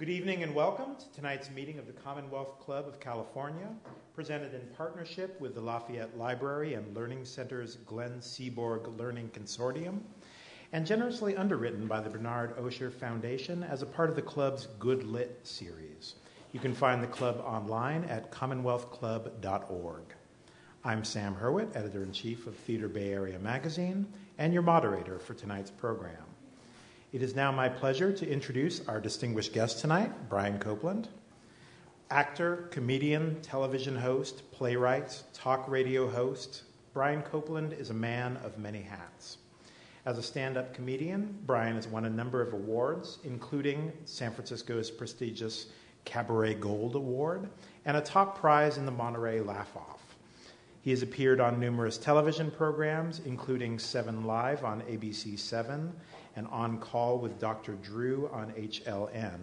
Good evening and welcome to tonight's meeting of the Commonwealth Club of California, presented in partnership with the Lafayette Library and Learning Center's Glenn Seaborg Learning Consortium, and generously underwritten by the Bernard Osher Foundation as a part of the club's Good Lit series. You can find the club online at commonwealthclub.org. I'm Sam Hurwitz, Editor-in-Chief of Theater Bay Area Magazine, and your moderator for tonight's program. It is now my pleasure to introduce our distinguished guest tonight, Brian Copeland. Actor, comedian, television host, playwright, talk radio host, Brian Copeland is a man of many hats. As a stand-up comedian, Brian has won a number of awards, including San Francisco's prestigious Cabaret Gold Award and a top prize in the Monterey Laugh-Off. He has appeared on numerous television programs, including 7 Live on ABC 7 and On Call with Dr. Drew on HLN,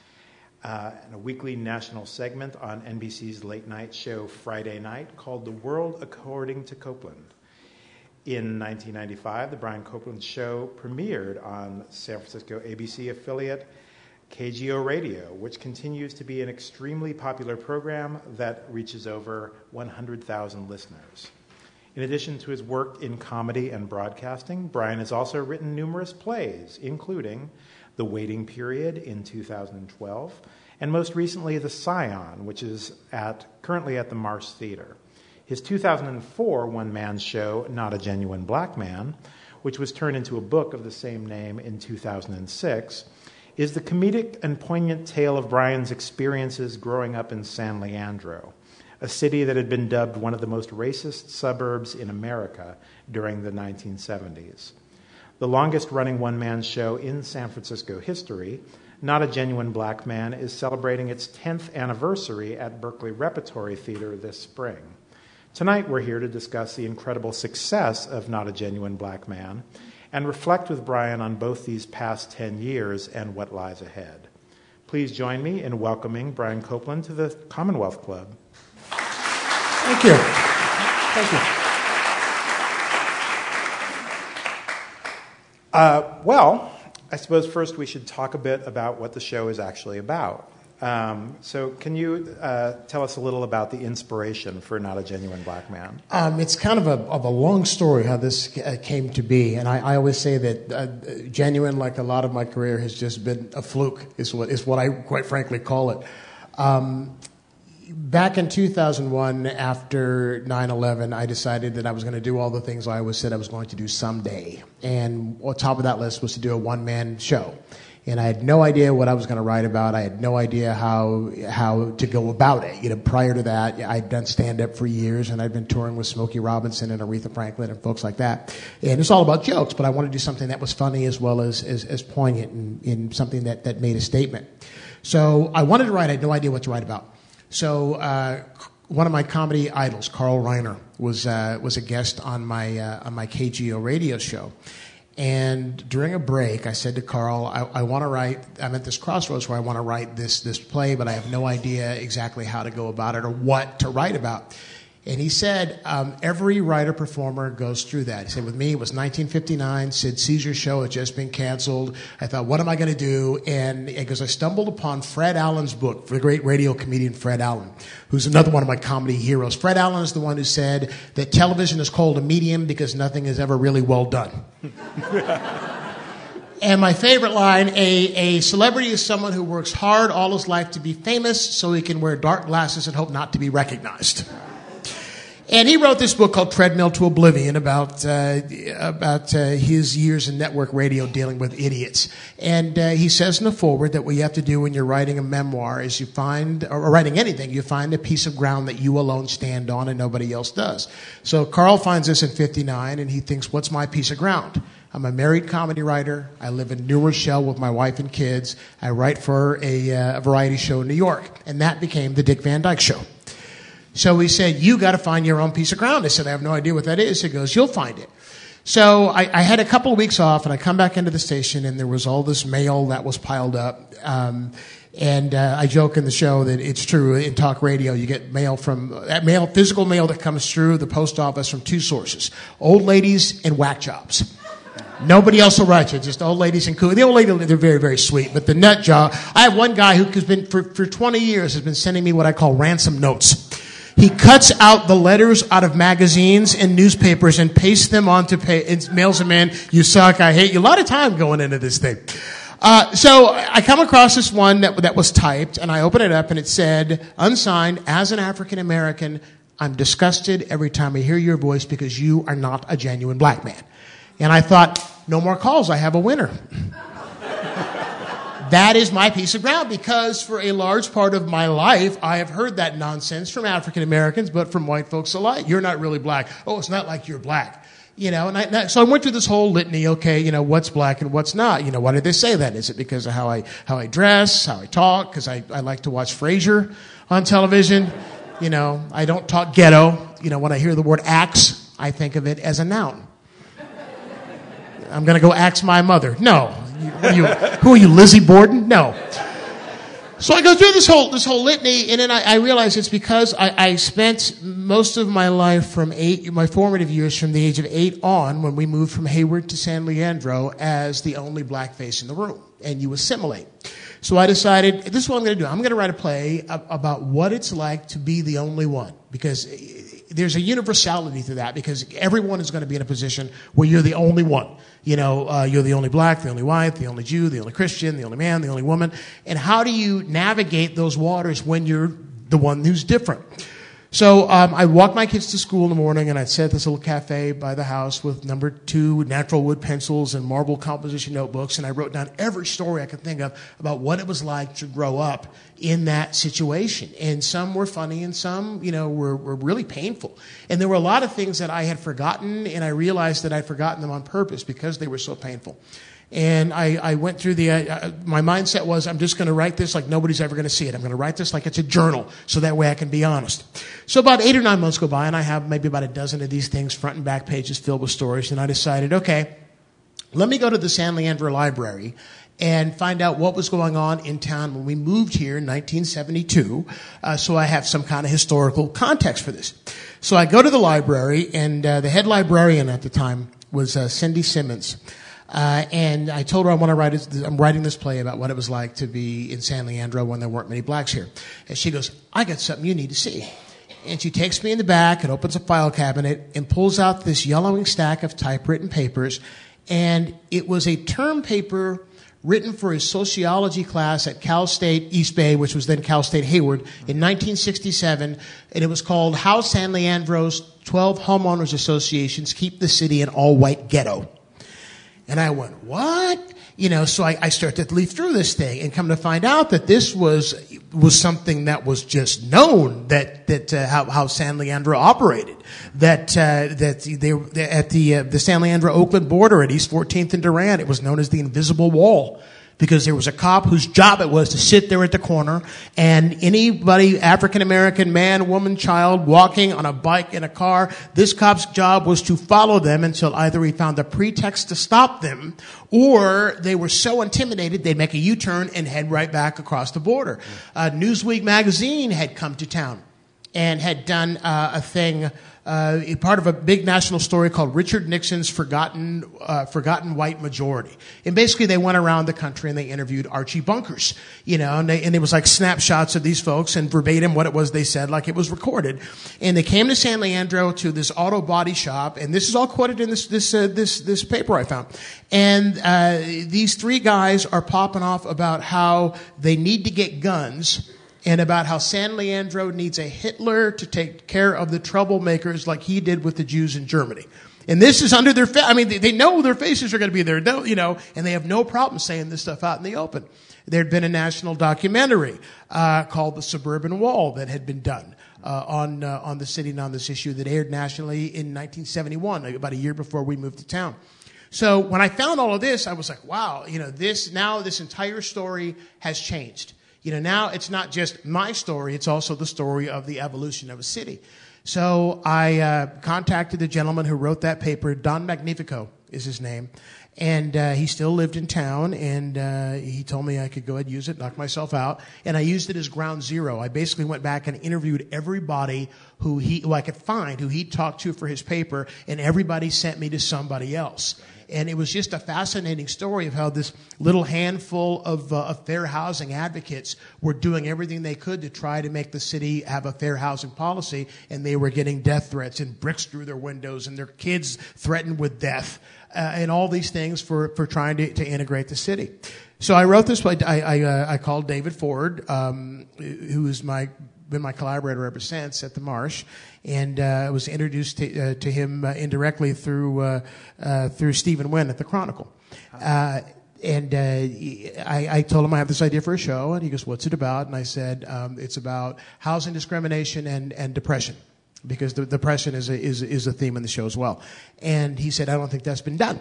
and a weekly national segment on NBC's late-night show Friday Night called The World According to Copeland. In 1995, the Brian Copeland Show premiered on San Francisco ABC affiliate KGO Radio, which continues to be an extremely popular program that reaches over 100,000 listeners. In addition to his work in comedy and broadcasting, Brian has also written numerous plays, including The Waiting Period in 2012, and most recently The Scion, which is currently at the Marsh Theater. His 2004 one-man show, Not a Genuine Black Man, which was turned into a book of the same name in 2006, is the comedic and poignant tale of Brian's experiences growing up in San Leandro, a city that had been dubbed one of the most racist suburbs in America during the 1970s. The longest-running one-man show in San Francisco history, Not a Genuine Black Man, is celebrating its 10th anniversary at Berkeley Repertory Theater this spring. Tonight, we're here to discuss the incredible success of Not a Genuine Black Man and reflect with Brian on both these past 10 years and what lies ahead. Please join me in welcoming Brian Copeland to the Commonwealth Club. Thank you. Thank you. Well, I suppose first we should talk a bit about what the show is actually about. So can you tell us a little about the inspiration for Not a Genuine Black Man? It's kind of a long story how this came to be. And I always say that genuine, like a lot of my career, has just been a fluke, is what I quite frankly call it. Back in 2001, after 9/11, I decided that I was going to do all the things I always said I was going to do someday. And on top of that list was to do a one-man show. And I had no idea what I was going to write about. I had no idea how to go about it. You know, prior to that, I'd done stand-up for years, and I'd been touring with Smokey Robinson and Aretha Franklin and folks like that. And it's all about jokes, but I wanted to do something that was funny as well as poignant and something that made a statement. So I wanted to write. I had no idea what to write about. So one of my comedy idols, Carl Reiner, was a guest on my KGO radio show. And during a break, I said to Carl, I want to write, I'm at this crossroads where I want to write this play, but I have no idea exactly how to go about it or what to write about. And he said, every writer-performer goes through that. He said, with me, it was 1959, Sid Caesar's show had just been canceled. I thought, what am I going to do? And because I stumbled upon Fred Allen's book, the great radio comedian Fred Allen, who's another one of my comedy heroes. Fred Allen is the one who said that television is called a medium because nothing is ever really well done. And my favorite line, a celebrity is someone who works hard all his life to be famous so he can wear dark glasses and hope not to be recognized. And he wrote this book called Treadmill to Oblivion about his years in network radio dealing with idiots. And he says in the foreword that what you have to do when you're writing a memoir is you find, or writing anything, you find a piece of ground that you alone stand on and nobody else does. So Carl finds this in 59 and he thinks, what's my piece of ground? I'm a married comedy writer. I live in New Rochelle with my wife and kids. I write for a variety show in New York. And that became the Dick Van Dyke Show. So he said, you got to find your own piece of ground. I said, I have no idea what that is. He goes, you'll find it. So I had a couple of weeks off, and I come back into the station, and there was all this mail that was piled up. And I joke in the show that it's true. In talk radio, you get physical mail that comes through the post office from two sources, old ladies and whack jobs. Nobody else will write you, just old ladies and cool. The old lady, they're very, very sweet. But the nut job, I have one guy who's been, for 20 years, has been sending me what I call ransom notes. He cuts out the letters out of magazines and newspapers and pastes them onto and mails them in. You suck, I hate you. A lot of time going into this thing. So I come across this one that was typed, and I open it up, and it said, unsigned, as an African American, I'm disgusted every time I hear your voice because you are not a genuine black man. And I thought, no more calls, I have a winner. That is my piece of ground, because for a large part of my life, I have heard that nonsense from African Americans, but from white folks alike. You're not really black. Oh, it's not like you're black. You know, so I went through this whole litany, okay, you know, what's black and what's not. You know, why did they say that? Is it because of how I dress, how I talk? Because I like to watch Frasier on television. You know, I don't talk ghetto. You know, when I hear the word axe, I think of it as a noun. I'm going to go axe my mother. No. Who are you, Lizzie Borden? No. So I go through this whole litany, and then I realize it's because I spent most of my life my formative years from the age of 8 on, when we moved from Hayward to San Leandro, as the only black face in the room, and you assimilate. So I decided, this is what I'm going to do. I'm going to write a play about what it's like to be the only one, because there's a universality to that, because everyone is going to be in a position where you're the only one. You know, you're the only black, the only white, the only Jew, the only Christian, the only man, the only woman. And how do you navigate those waters when you're the one who's different? So I walked my kids to school in the morning, and I'd sit at this little cafe by the house with number 2 natural wood pencils and marble composition notebooks, and I wrote down every story I could think of about what it was like to grow up in that situation. And some were funny, and some, you know, were really painful. And there were a lot of things that I had forgotten, and I realized that I'd forgotten them on purpose because they were so painful. And I went through my mindset was, I'm just going to write this like nobody's ever going to see it. I'm going to write this like it's a journal, so that way I can be honest. So about 8 or 9 months go by, and I have maybe about a dozen of these things, front and back pages filled with stories. And I decided, okay, let me go to the San Leandro Library and find out what was going on in town when we moved here in 1972, so I have some kind of historical context for this. So I go to the library, and the head librarian at the time was Cindy Simmons. And I told her I'm writing this play about what it was like to be in San Leandro when there weren't many blacks here. And she goes, I got something you need to see. And she takes me in the back and opens a file cabinet and pulls out this yellowing stack of typewritten papers. And it was a term paper written for a sociology class at Cal State East Bay, which was then Cal State Hayward, in 1967. And it was called How San Leandro's 12 Homeowners Associations Keep the City an All-White Ghetto. And I went, what? You know, so I started to leaf through this thing and come to find out that this was something that was just known, that how San Leandro operated. That they at the San Leandro Oakland border at East 14th and Durant, it was known as the Invisible Wall, because there was a cop whose job it was to sit there at the corner, and anybody, African American man, woman, child, walking on a bike, in a car, this cop's job was to follow them until either he found a pretext to stop them, or they were so intimidated they'd make a U-turn and head right back across the border. Newsweek magazine had come to town and had done a thing, part of a big national story called Richard Nixon's Forgotten White Majority. And basically they went around the country and they interviewed Archie Bunkers, you know, and it was like snapshots of these folks and verbatim what it was they said, like it was recorded. And they came to San Leandro to this auto body shop, and this is all quoted in this paper I found. And these 3 guys are popping off about how they need to get guns, and about how San Leandro needs a Hitler to take care of the troublemakers like he did with the Jews in Germany. And this is under their they know their faces are going to be there, you know, and they have no problem saying this stuff out in the open. There had been a national documentary called The Suburban Wall that had been done on the city and on this issue that aired nationally in 1971, about a year before we moved to town. So when I found all of this, I was like, wow, you know, this entire story has changed. You know, now it's not just my story, it's also the story of the evolution of a city. So I contacted the gentleman who wrote that paper. Don Magnifico is his name. And he still lived in town, and he told me I could go ahead and use it, knock myself out. And I used it as ground zero. I basically went back and interviewed everybody who I could find, who he talked to for his paper, and everybody sent me to somebody else. And it was just a fascinating story of how this little handful of fair housing advocates were doing everything they could to try to make the city have a fair housing policy, and they were getting death threats and bricks through their windows and their kids threatened with death and all these things for trying to integrate the city. So I wrote this. I called David Ford, who has been my collaborator ever since at the Marsh, and I was introduced to him indirectly through Stephen Wynn at the Chronicle. And I told him I have this idea for a show, and he goes, "What's it about?" And I said, "It's about housing discrimination and depression, because the depression is a theme in the show as well." And he said, "I don't think that's been done."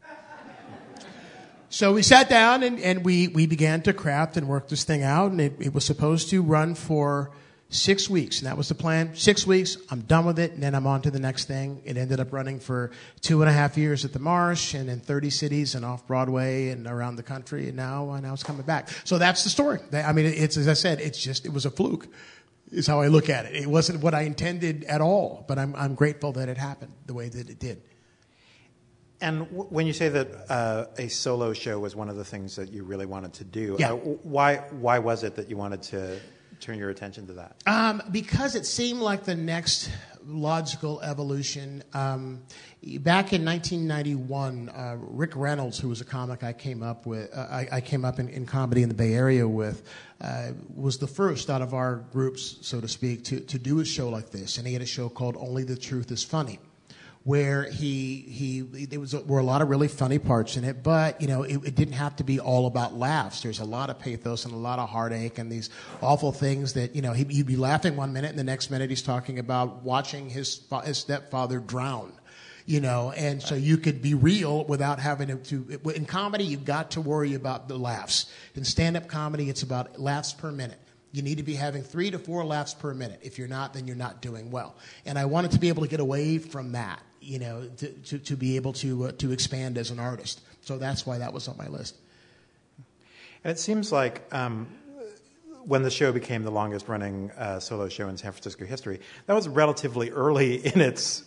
So we sat down and we began to craft and work this thing out, and it was supposed to run for 6 weeks, and that was the plan. 6 weeks, I'm done with it, and then I'm on to the next thing. It ended up running for 2.5 years at the Marsh, and in 30 cities and off Broadway and around the country, and now it's coming back. So that's the story. I mean, it's, as I said, it was a fluke, is how I look at it. It wasn't what I intended at all, but I'm grateful that it happened the way that it did. And when you say that a solo show was one of the things that you really wanted to do, yeah. Why was it that you wanted to turn your attention to that? Because it seemed like the next logical evolution. Back in 1991, Rick Reynolds, who was a comic I came up with, I came up in comedy in the Bay Area with, was the first out of our groups, so to speak, to do a show like this. And he had a show called Only the Truth is Funny, where there were a lot of really funny parts in it, but it didn't have to be all about laughs. There's a lot of pathos and a lot of heartache and these awful things that he'd be laughing one minute and the next minute he's talking about watching his stepfather drown. And so you could be real without having to. In comedy, you've got to worry about the laughs. In stand-up comedy, it's about laughs per minute. You need to be having 3 to 4 laughs per minute. If you're not, then you're not doing well. And I wanted to be able to get away from that, to be able to expand as an artist. So that's why that was on my list. And it seems like when the show became the longest-running solo show in San Francisco history, that was relatively early in its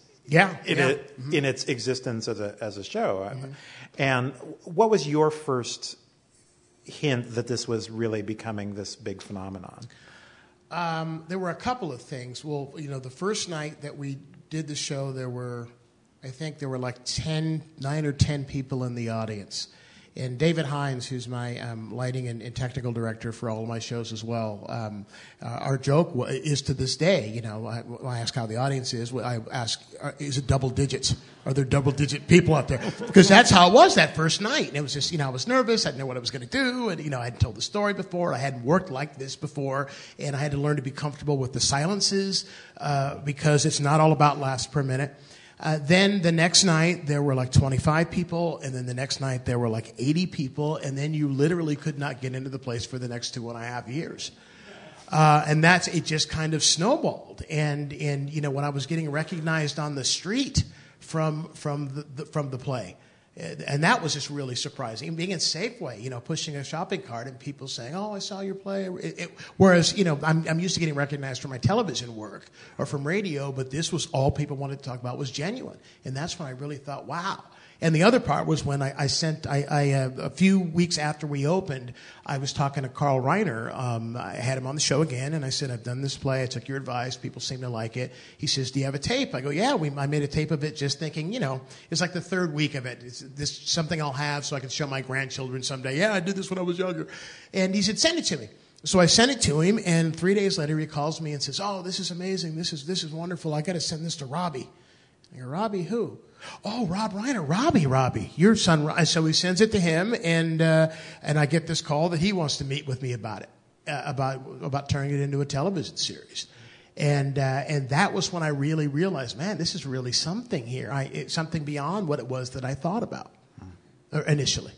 in its existence as a show. Mm-hmm. And what was your first hint that this was really becoming this big phenomenon? There were a couple of things. Well, the first night that we did the show, I think there were like 9 or 10 people in the audience. And David Hines, who's my lighting and technical director for all of my shows as well, our joke is to this day, when I ask how the audience is, I ask, is it double digits? Are there double-digit people out there? Because that's how it was that first night. And it was just, I was nervous. I didn't know what I was going to do. And, I hadn't told the story before. I hadn't worked like this before. And I had to learn to be comfortable with the silences because it's not all about laughs per minute. Then the next night, there were like 25 people, and then the next night, there were like 80 people, and then you literally could not get into the place for the next 2.5 years. And it just kind of snowballed. And when I was getting recognized on the street from the play, and that was just really surprising. And being in Safeway, pushing a shopping cart and people saying, "Oh, I saw your play." Whereas, I'm used to getting recognized for my television work or from radio, but this was all people wanted to talk about was genuine. And that's when I really thought, wow. And the other part was when I a few weeks after we opened, I was talking to Carl Reiner. I had him on the show again, and I said, "I've done this play. I took your advice. People seem to like it." He says, "Do you have a tape?" I go, "Yeah, I made a tape of it just thinking, it's like the third week of it. It's this something I'll have so I can show my grandchildren someday. Yeah, I did this when I was younger." And he said, "Send it to me." So I sent it to him, and 3 days later he calls me and says, "Oh, this is amazing. This is wonderful. I got to send this to Robbie." I go, "Robbie who?" "Oh, Rob Reiner, Robbie, your son." And so he sends it to him, and I get this call that he wants to meet with me about it, about turning it into a television series, and that was when I really realized, man, this is really something here. It's something beyond what it was that I thought about initially.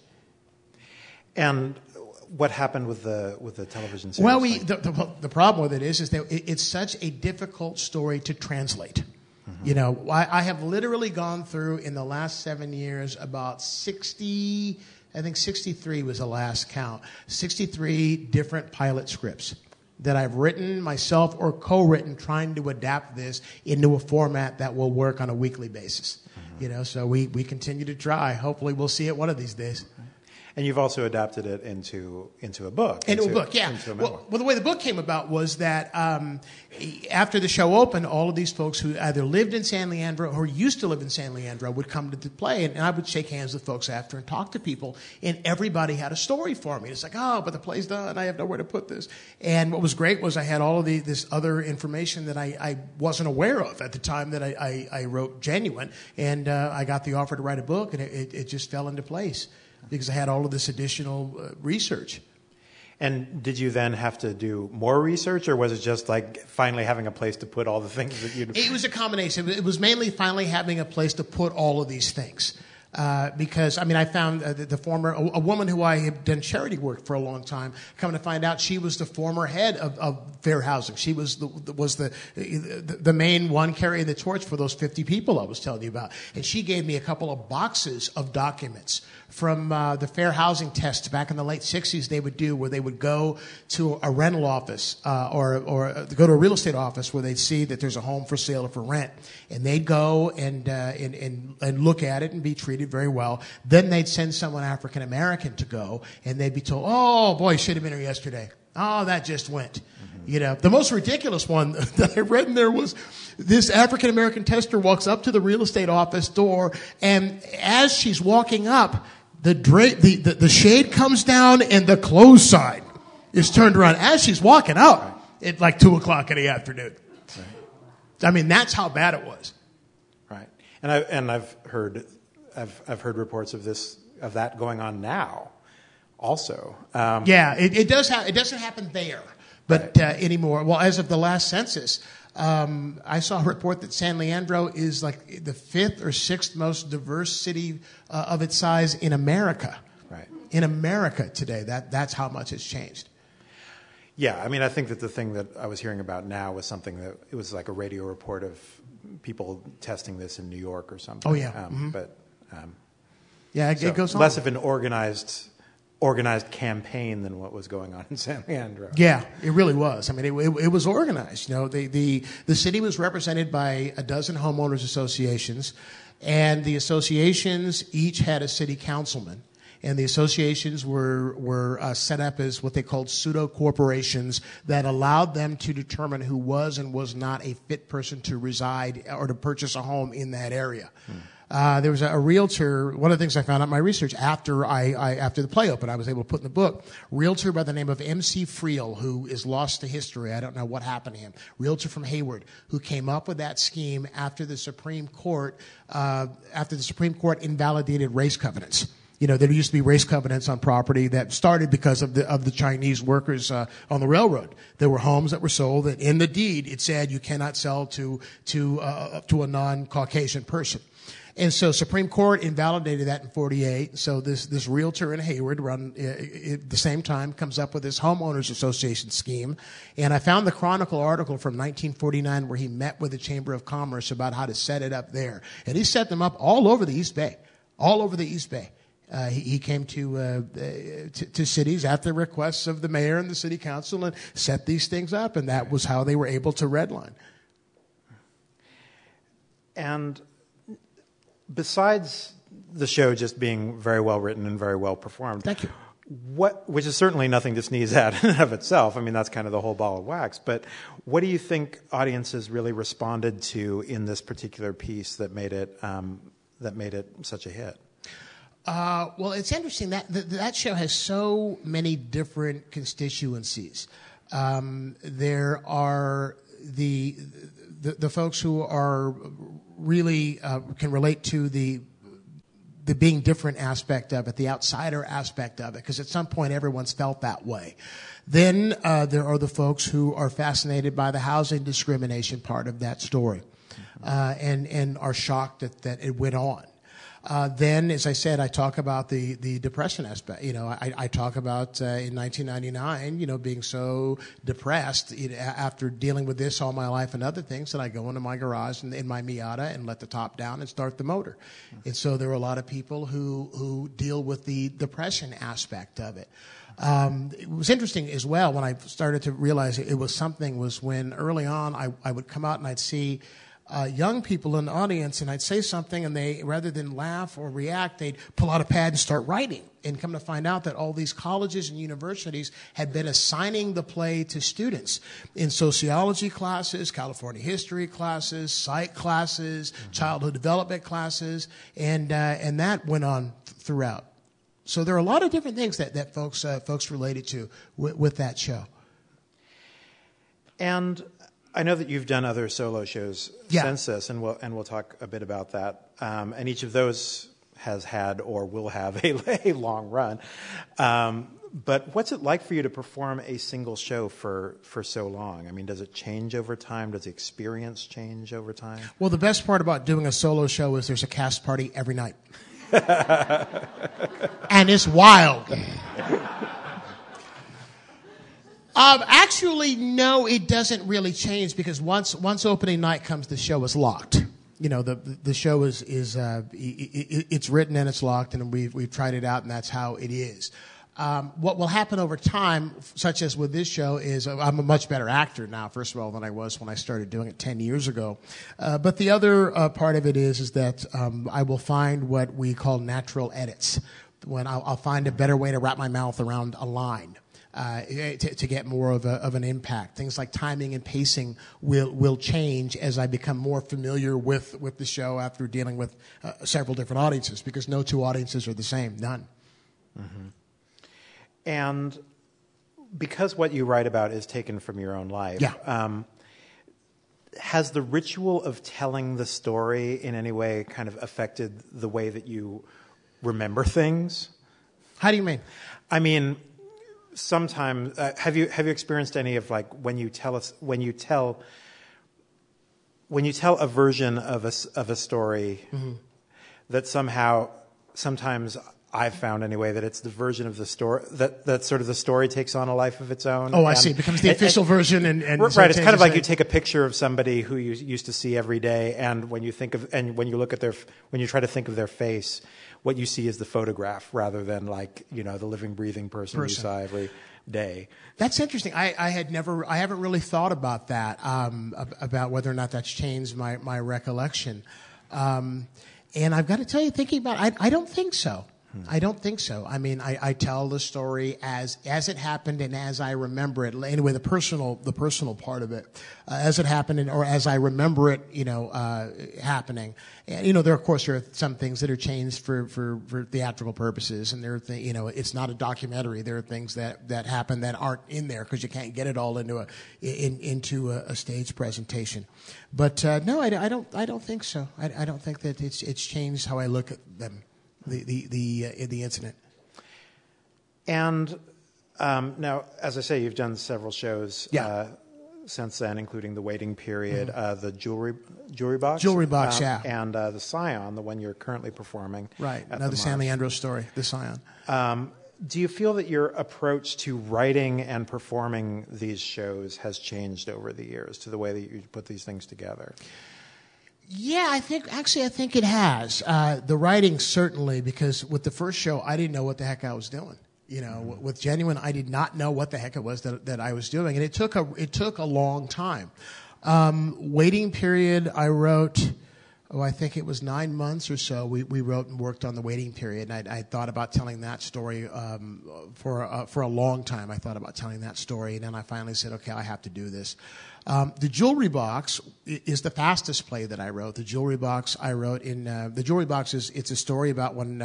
And what happened with the television series? Well, the problem with it is that it's such a difficult story to translate. Mm-hmm. I have literally gone through in the last 7 years about 60, I think 63 was the last count, 63 different pilot scripts that I've written myself or co-written trying to adapt this into a format that will work on a weekly basis. Mm-hmm. So we continue to try. Hopefully we'll see it one of these days. And you've also adapted it into a book. Into a book, yeah. Into a memoir. Well, the way the book came about was that after the show opened, all of these folks who either lived in San Leandro or used to live in San Leandro would come to the play, and I would shake hands with folks after and talk to people, and everybody had a story for me. It's like, oh, but the play's done. I have nowhere to put this. And what was great was I had all of this other information that I wasn't aware of at the time that I wrote Genuine, and I got the offer to write a book, and it just fell into place, because I had all of this additional research. And did you then have to do more research, or was it just like finally having a place to put all the things that you'd... It was a combination. It was mainly finally having a place to put all of these things. Because, I found a woman who I had done charity work for a long time, coming to find out she was the former head of Fair Housing. She was the main one carrying the torch for those 50 people I was telling you about. And she gave me a couple of boxes of documents from the Fair Housing test back in the late 60s they would do, where they would go to a rental office or go to a real estate office where they'd see that there's a home for sale or for rent. And they'd go and look at it and be treated very well. Then they'd send someone African American to go, and they'd be told, oh boy, should have been here yesterday. Oh, that just went. The most ridiculous one that I read in there was this African American tester walks up to the real estate office door, and as she's walking up, the shade comes down and the close sign is turned around as she's walking up at like 2:00 in the afternoon. Right. That's how bad it was. Right. And I've heard reports of that going on now, also. It does. It doesn't happen there, but anymore. Well, as of the last census, I saw a report that San Leandro is like the 5th or 6th most diverse city of its size in America. Right. In America today, that's how much it's changed. Yeah, I think that the thing that I was hearing about now was something that it was like a radio report of people testing this in New York or something. Oh yeah, but it goes on. Less of an organized campaign than what was going on in San Leandro. Yeah, it really was. It was organized. The city was represented by a dozen homeowners associations, and the associations each had a city councilman. And the associations were set up as what they called pseudo corporations that allowed them to determine who was and was not a fit person to reside or to purchase a home in that area. There was a realtor. One of the things I found out in my research after the play opened, I was able to put in the book, realtor by the name of M.C. Friel, who is lost to history. I don't know what happened to him. Realtor from Hayward, who came up with that scheme after the Supreme Court invalidated race covenants. There used to be race covenants on property that started because of the Chinese workers on the railroad. There were homes that were sold, and in the deed it said you cannot sell to a non-Caucasian person. And so Supreme Court invalidated that in 1948. So this realtor in Hayward, at the same time, comes up with this homeowners association scheme. And I found the Chronicle article from 1949 where he met with the Chamber of Commerce about how to set it up there. And he set them up all over the East Bay. He came to cities at the requests of the mayor and the city council and set these things up, and that was how they were able to redline. And besides the show just being very well written and very well performed, thank you. Which is certainly nothing to sneeze at in and of itself. That's kind of the whole ball of wax. But what do you think audiences really responded to in this particular piece that made it such a hit? Well, it's interesting that show has so many different constituencies. There are the folks who are really can relate to the being different aspect of it, the outsider aspect of it, because at some point everyone's felt that way. Then there are the folks who are fascinated by the housing discrimination part of that story, and are shocked that it went on. Then, as I said, I talk about the depression aspect. I talk about in 1999, being so depressed after dealing with this all my life and other things that I go into my garage in my Miata and let the top down and start the motor. And so there are a lot of people who deal with the depression aspect of it. It was interesting as well when I started to realize it was when early on I would come out and I'd see young people in the audience, and I'd say something, and they, rather than laugh or react, they'd pull out a pad and start writing. And come to find out that all these colleges and universities had been assigning the play to students in sociology classes, California history classes, psych classes, childhood development classes, and that went on throughout. So there are a lot of different things that folks related to with that show. And I know that you've done other solo shows since this, and we'll talk a bit about that. And each of those has had or will have a long run. But what's it like for you to perform a single show for so long? I mean, does it change over time? Does the experience change over time? Well, the best part about doing a solo show is there's a cast party every night. And it's wild. Actually, no, it doesn't really change, because once opening night comes, the show is locked. You know, the show is it's written and it's locked, and we've tried it out, and that's how it is. What will happen over time, such as with this show, is I'm a much better actor now, first of all, than I was when I started doing it 10 years ago. But the other part of it is that I will find what we call natural edits, when I'll find a better way to wrap my mouth around a line. To get more of an impact. Things like timing and pacing will change as I become more familiar with the show after dealing with several different audiences, because no two audiences are the same, none. Mm-hmm. And because what you write about is taken from your own life, has the ritual of telling the story in any way kind of affected the way that you remember things? How do you mean? I mean, sometimes have you experienced any of, like, when you tell a version of a story, mm-hmm. that sometimes I've found anyway that it's the version of the story that sort of the story takes on a life of its own. Oh, I see. It becomes the official version, and right. It's kind of like you take a picture of somebody who you used to see every day, and when you try to think of their face, what you see is the photograph rather than, like, you know, the living, breathing person you saw every day. That's interesting. I haven't really thought about that, about whether or not that's changed my recollection. And I've got to tell you, thinking about it, I don't think so. I don't think so. I mean, I tell the story as it happened and as I remember it. Anyway, the personal part of it, as it happened or as I remember it, happening. And, there are some things that are changed for theatrical purposes, and it's not a documentary. There are things that happen that aren't in there because you can't get it all into a stage presentation. But no, I don't think so. I don't think that it's changed how I look at them. The incident. And now, as I say, you've done several shows since then, including The Waiting Period, the Jewelry Box. Jewelry Box, yeah. And the Scion, the one you're currently performing. Right, another San Leandro story, the Scion. Do you feel that your approach to writing and performing these shows has changed over the years, to the way that you put these things together? Yeah, I think it has. The writing, certainly, because with the first show, I didn't know what the heck I was doing. With Genuine, I did not know what the heck it was that I was doing, and it took a long time. Waiting Period, I wrote. I think it was 9 months or so. We wrote and worked on The Waiting Period, and I thought about telling that story for a long time. I thought about telling that story, and then I finally said, okay, I have to do this. The Jewelry Box is the fastest play that I wrote. The Jewelry Box I wrote the Jewelry Box it's a story about when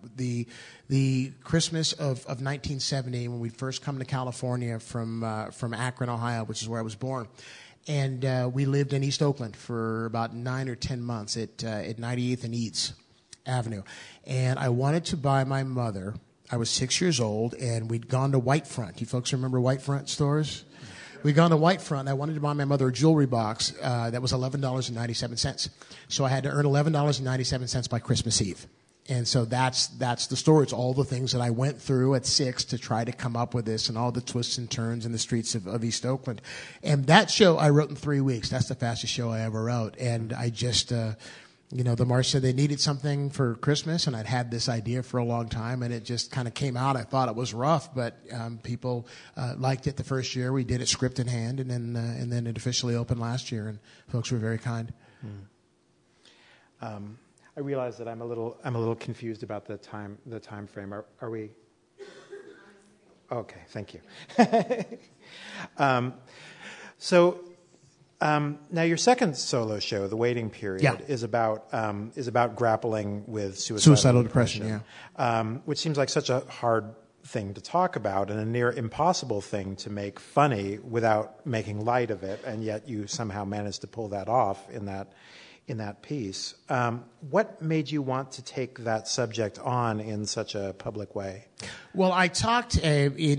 the Christmas of 1970, when we'd first come to California from Akron, Ohio, which is where I was born. And we lived in East Oakland for about 9 or 10 months at 98th and Eads Avenue. And I wanted to buy my mother. I was 6 years old, and we'd gone to Whitefront. You folks remember Whitefront stores? We'd gone to Whitefront. I wanted to buy my mother a jewelry box that was $11.97. So I had to earn $11.97 by Christmas Eve. And so that's the story. It's all the things that I went through at 6 to try to come up with this, and all the twists and turns in the streets of East Oakland. And that show I wrote in 3 weeks. That's the fastest show I ever wrote. And I just, the March said they needed something for Christmas, and I'd had this idea for a long time, and it just kind of came out. I thought it was rough, but people liked it the first year. We did it script in hand, and then it officially opened last year, and folks were very kind. I realize that I'm a little confused about the time frame. Are we? Okay, thank you. Now your second solo show, The Waiting Period, is about grappling with suicidal depression. Which seems like such a hard thing to talk about and a near impossible thing to make funny without making light of it, and yet you somehow managed to pull that off in that piece. What made you want to take that subject on in such a public way? Well, I talked in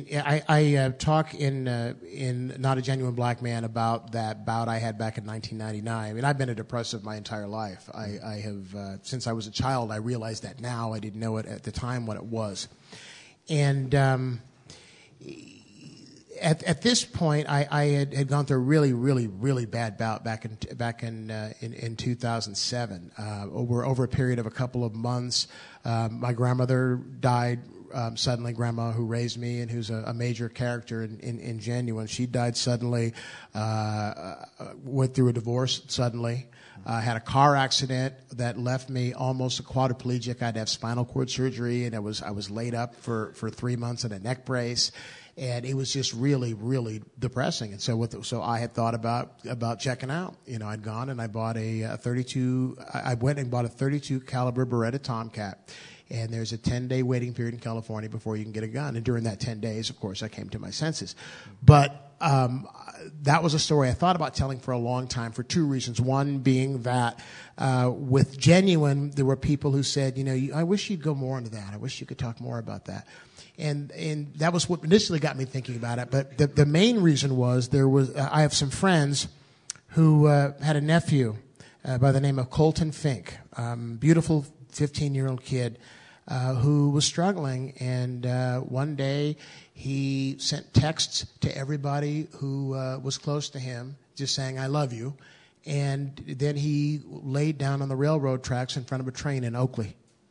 Not a Genuine Black Man about that bout I had back in 1999. And I've been a depressive my entire life. I have since I was a child. I realized that now. I didn't know it at the time what it was. And at this point, I had gone through a really, really, really bad bout back in 2007. Over a period of a couple of months, my grandmother died suddenly. Grandma, who raised me and who's a major character in Genuine, she died suddenly. Went through a divorce suddenly. Had a car accident that left me almost a quadriplegic. I had to have spinal cord surgery, and I was laid up for 3 months in a neck brace. And it was just really, really depressing. And so I had thought about checking out. You know, I'd gone and I bought a 32. I went and bought a 32 caliber Beretta Tomcat. And there's a 10-day waiting period in California before you can get a gun. And during that 10 days, of course, I came to my senses. But that was a story I thought about telling for a long time for two reasons. One being that with Genuine, there were people who said, you know, I wish you'd go more into that. I wish you could talk more about that. And that was what initially got me thinking about it. But the main reason was I have some friends who had a nephew by the name of Colton Fink, beautiful 15-year-old kid who was struggling. And one day he sent texts to everybody who was close to him just saying, I love you. And then he laid down on the railroad tracks in front of a train in Oakley.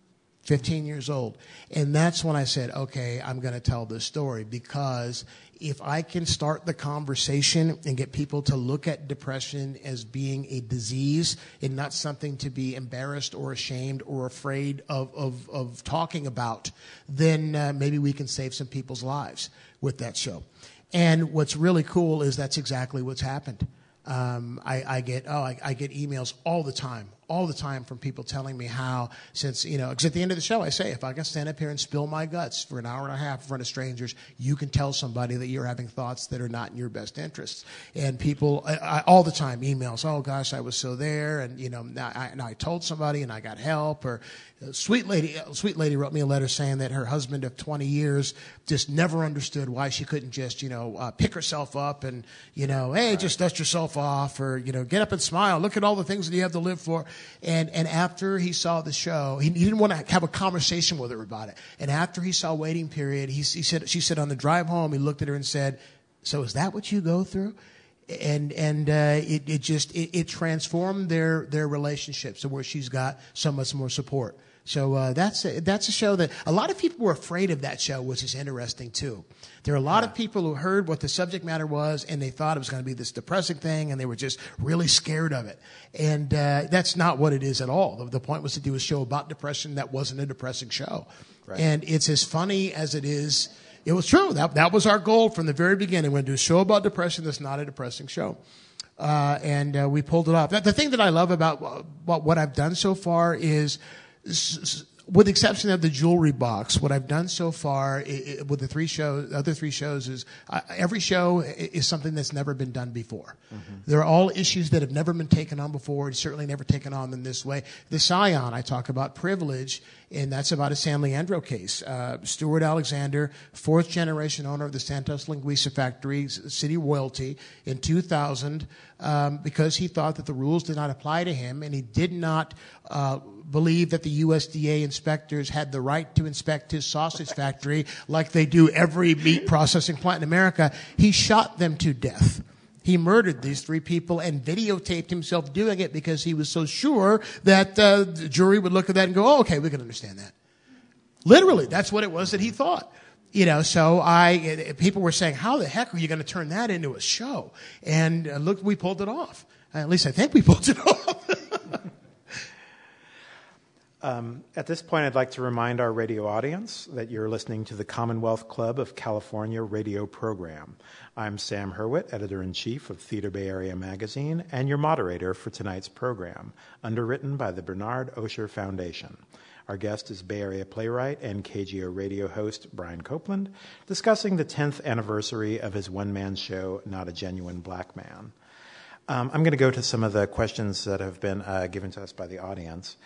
15 years old. And that's when I said, okay, I'm going to tell this story, because if I can start the conversation and get people to look at depression as being a disease and not something to be embarrassed or ashamed or afraid of talking about, then maybe we can save some people's lives with that show. And what's really cool is that's exactly what's happened. I get emails all the time from people telling me how, since, you know, because at the end of the show I say, if I can stand up here and spill my guts for an hour and a half in front of strangers, you can tell somebody that you're having thoughts that are not in your best interests. And people, all the time, emails, oh gosh, I was so there, and you know, I told somebody and I got help. Or sweet lady wrote me a letter saying that her husband of 20 years just never understood why she couldn't just, you know, pick herself up and, you know, hey, just dust yourself off, or, you know, get up and smile. Look at all the things that you have to live for. And after he saw the show, he didn't want to have a conversation with her about it. And after he saw Waiting Period, she said on the drive home, he looked at her and said, so is that what you go through? And it transformed their relationship, so where she's got so much more support. So that's a show that a lot of people were afraid of, that show, which is interesting too. There are a lot of people who heard what the subject matter was and they thought it was going to be this depressing thing, and they were just really scared of it. And that's not what it is at all. The point was to do a show about depression that wasn't a depressing show. Right. And it's as funny as it is. It was true. That was our goal from the very beginning. We're going to do a show about depression that's not a depressing show. And we pulled it off. The thing that I love about what I've done so far is, with the exception of the jewelry box, what I've done so far with the other three shows is every show is something that's never been done before. Mm-hmm. They're all issues that have never been taken on before, and certainly never taken on in this way. The Scion, I talk about privilege, and that's about a San Leandro case. Stuart Alexander, fourth generation owner of the Santos Linguiça factory, city royalty, in 2000, because he thought that the rules did not apply to him, and he did not believe that the USDA inspectors had the right to inspect his sausage factory like they do every meat processing plant in America. He shot them to death. He murdered these three people and videotaped himself doing it because he was so sure that the jury would look at that and go, oh, okay, we can understand that. Literally, that's what it was that he thought. You know, so people were saying, how the heck are you going to turn that into a show? And look, we pulled it off. At least I think we pulled it off. At this point, I'd like to remind our radio audience that you're listening to the Commonwealth Club of California radio program. I'm Sam Hurwitz, Editor-in-Chief of Theater Bay Area Magazine, and your moderator for tonight's program, underwritten by the Bernard Osher Foundation. Our guest is Bay Area playwright and KGO radio host Brian Copeland, discussing the 10th anniversary of his one-man show, Not a Genuine Black Man. I'm going to go to some of the questions that have been given to us by the audience.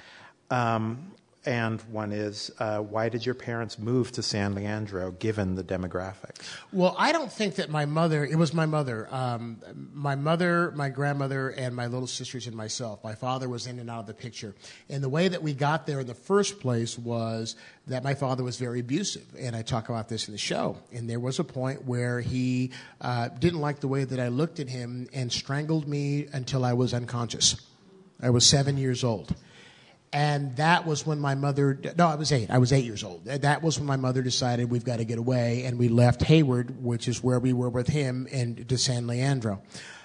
And one is, why did your parents move to San Leandro, given the demographics? Well, I don't think that it was my mother. My mother, my grandmother, and my little sisters and myself. My father was in and out of the picture. And the way that we got there in the first place was that my father was very abusive. And I talk about this in the show. And there was a point where he didn't like the way that I looked at him and strangled me until I was unconscious. I was 7 years old. And that was when my mother, no, I was 8. I was 8 years old. That was when my mother decided we've got to get away, and we left Hayward, which is where we were with him, and to San Leandro.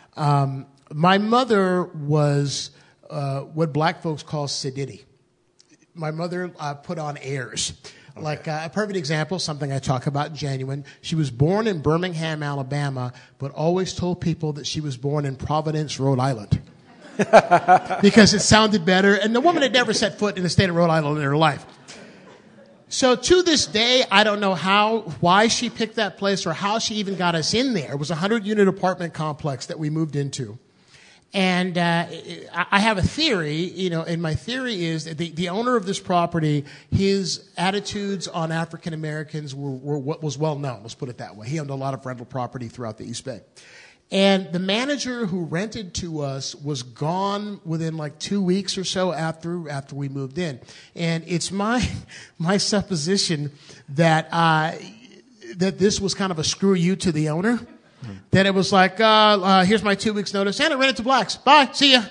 My mother was what black folks call sedity. My mother put on airs. Okay. Like a perfect example, something I talk about in Genuine. She was born in Birmingham, Alabama, but always told people that she was born in Providence, Rhode Island. Because it sounded better, and the woman had never set foot in the state of Rhode Island in her life. So to this day, I don't know why she picked that place or how she even got us in there. It was a 100-unit apartment complex that we moved into. And I have a theory, and my theory is that the owner of this property, his attitudes on African Americans were what was well known, let's put it that way. He owned a lot of rental property throughout the East Bay. And the manager who rented to us was gone within like 2 weeks or so after we moved in. And it's my supposition that that this was kind of a screw you to the owner. That it was like, here's my 2 weeks notice, and I rent it to blacks. Bye, see ya.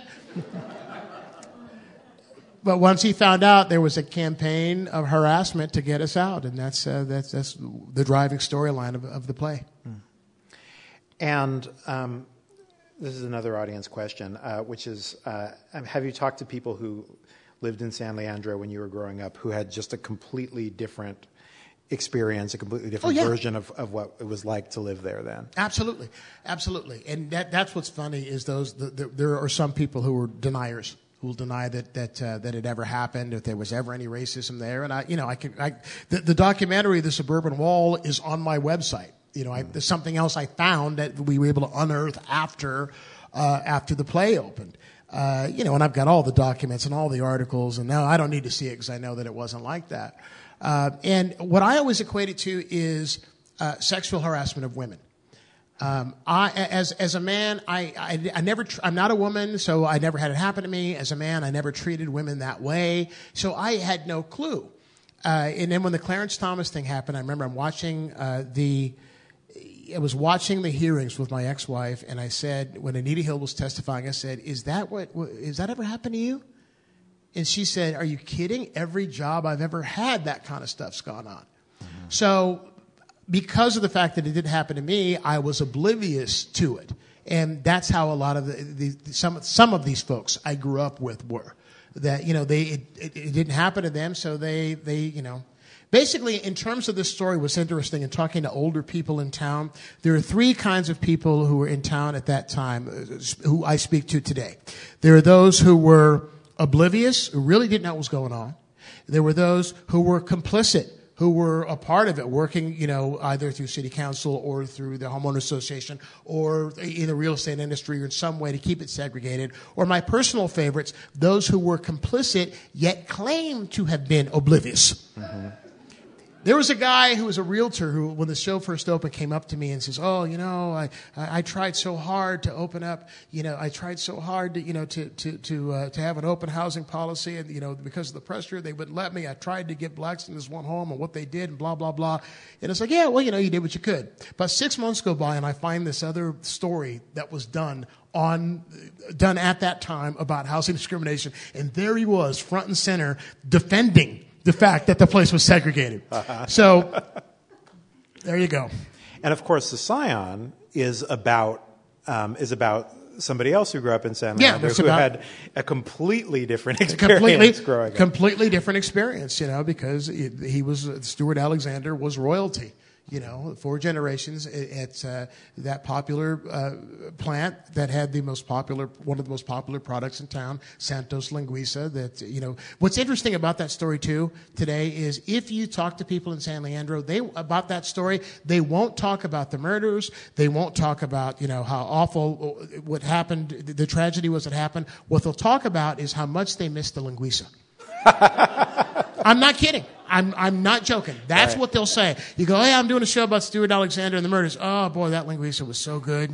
But once he found out, there was a campaign of harassment to get us out, and that's the driving storyline of the play. And this is another audience question, which is, have you talked to people who lived in San Leandro when you were growing up who had just a completely different experience, a completely different version of what it was like to live there then? Absolutely. Absolutely. And that's what's funny is there are some people who are deniers who will deny that it ever happened, if there was ever any racism there. And the documentary, The Suburban Wall, is on my website. There's something else I found that we were able to unearth after the play opened. And I've got all the documents and all the articles, and now I don't need to see it because I know that it wasn't like that. And what I always equate it to is sexual harassment of women. As a man, I'm not a woman, so I never had it happen to me. As a man, I never treated women that way, so I had no clue. And then when the Clarence Thomas thing happened, I remember I was watching the hearings with my ex-wife, and I said, when Anita Hill was testifying, I said, is that ever happened to you? And she said, are you kidding? Every job I've ever had, that kind of stuff's gone on. Mm-hmm. So because of the fact that it didn't happen to me, I was oblivious to it. And that's how a lot of some of these folks I grew up with were. That, it didn't happen to them, so they Basically, in terms of this story, what's interesting in talking to older people in town, there are 3 kinds of people who were in town at that time who I speak to today. There are those who were oblivious, who really didn't know what was going on. There were those who were complicit, who were a part of it, working, either through city council or through the homeowner association or in the real estate industry or in some way to keep it segregated. Or my personal favorites, those who were complicit yet claimed to have been oblivious. Mm-hmm. There was a guy who was a realtor who, when the show first opened, came up to me and says, I tried so hard to open up, I tried so hard to have an open housing policy, and, because of the pressure, they wouldn't let me. I tried to get blacks in this one home and what they did and blah, blah, blah. And it's like, you did what you could. About 6 months go by and I find this other story that was done at that time about housing discrimination. And there he was, front and center, defending the fact that the place was segregated. So, there you go. And of course, the Scion is about somebody else who grew up in San Leandro who had a completely different experience growing up. Completely different experience, because Stuart Alexander was royalty. 4 generations at that popular plant that had one of the most popular products in town, Santos Linguiça. What's interesting about that story too today is if you talk to people in San Leandro, about that story, they won't talk about the murders. They won't talk about how awful what happened, the tragedy was that happened. What they'll talk about is how much they miss the linguiça. I'm not kidding. I'm not joking. That's what they'll say. You go, hey, I'm doing a show about Stuart Alexander and the murders. Oh, boy, that linguiça was so good.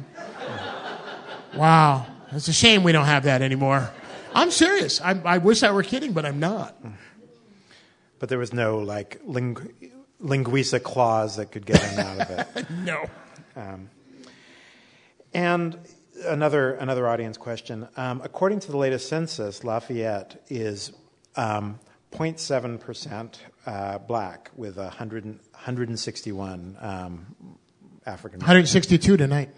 Wow. It's a shame we don't have that anymore. I'm serious. I wish I were kidding, but I'm not. But there was no, linguiça clause that could get him out of it. No. And another audience question. According to the latest census, Lafayette is 0.7% black with 161 African Americans. 162 tonight.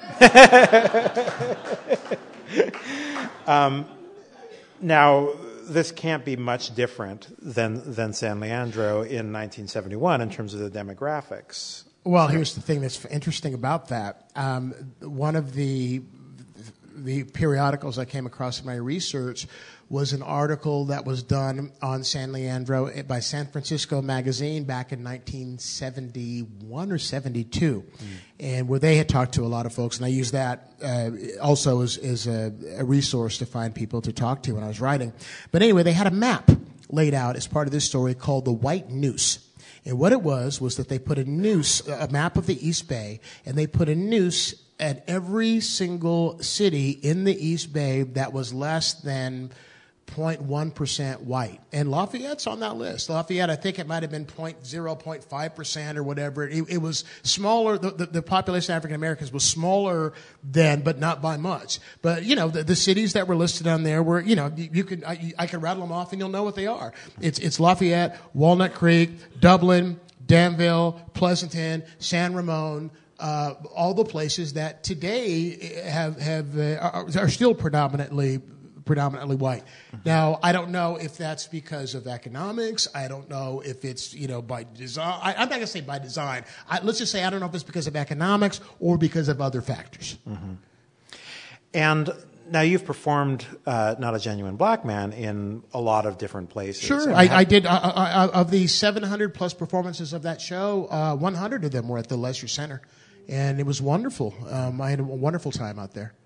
Now, this can't be much different than San Leandro in 1971 in terms of the demographics. Well, here's the thing that's interesting about that. One of the periodicals I came across in my research was an article that was done on San Leandro by San Francisco Magazine back in 1971 or 72, and where they had talked to a lot of folks, and I used that also as a resource to find people to talk to when I was writing. But anyway, they had a map laid out as part of this story called the White Noose. And what it was that they put a map of the East Bay, and they put a noose at every single city in the East Bay that was less than 0.1% white. And Lafayette's on that list. Lafayette, I think it might have been 0.5% or whatever. It was smaller. The population of African Americans was smaller then, but not by much. But, the cities that were listed on there were, I could rattle them off and you'll know what they are. It's Lafayette, Walnut Creek, Dublin, Danville, Pleasanton, San Ramon, all the places that today are still predominantly white. Now, I don't know if that's because of economics. I don't know if it's, by design. I'm not going to say by design. Let's just say I don't know if it's because of economics or because of other factors. Mm-hmm. And now you've performed Not a Genuine Black Man in a lot of different places. Sure. I did. Of the 700 plus performances of that show, 100 of them were at the Leisure Center. And it was wonderful. I had a wonderful time out there.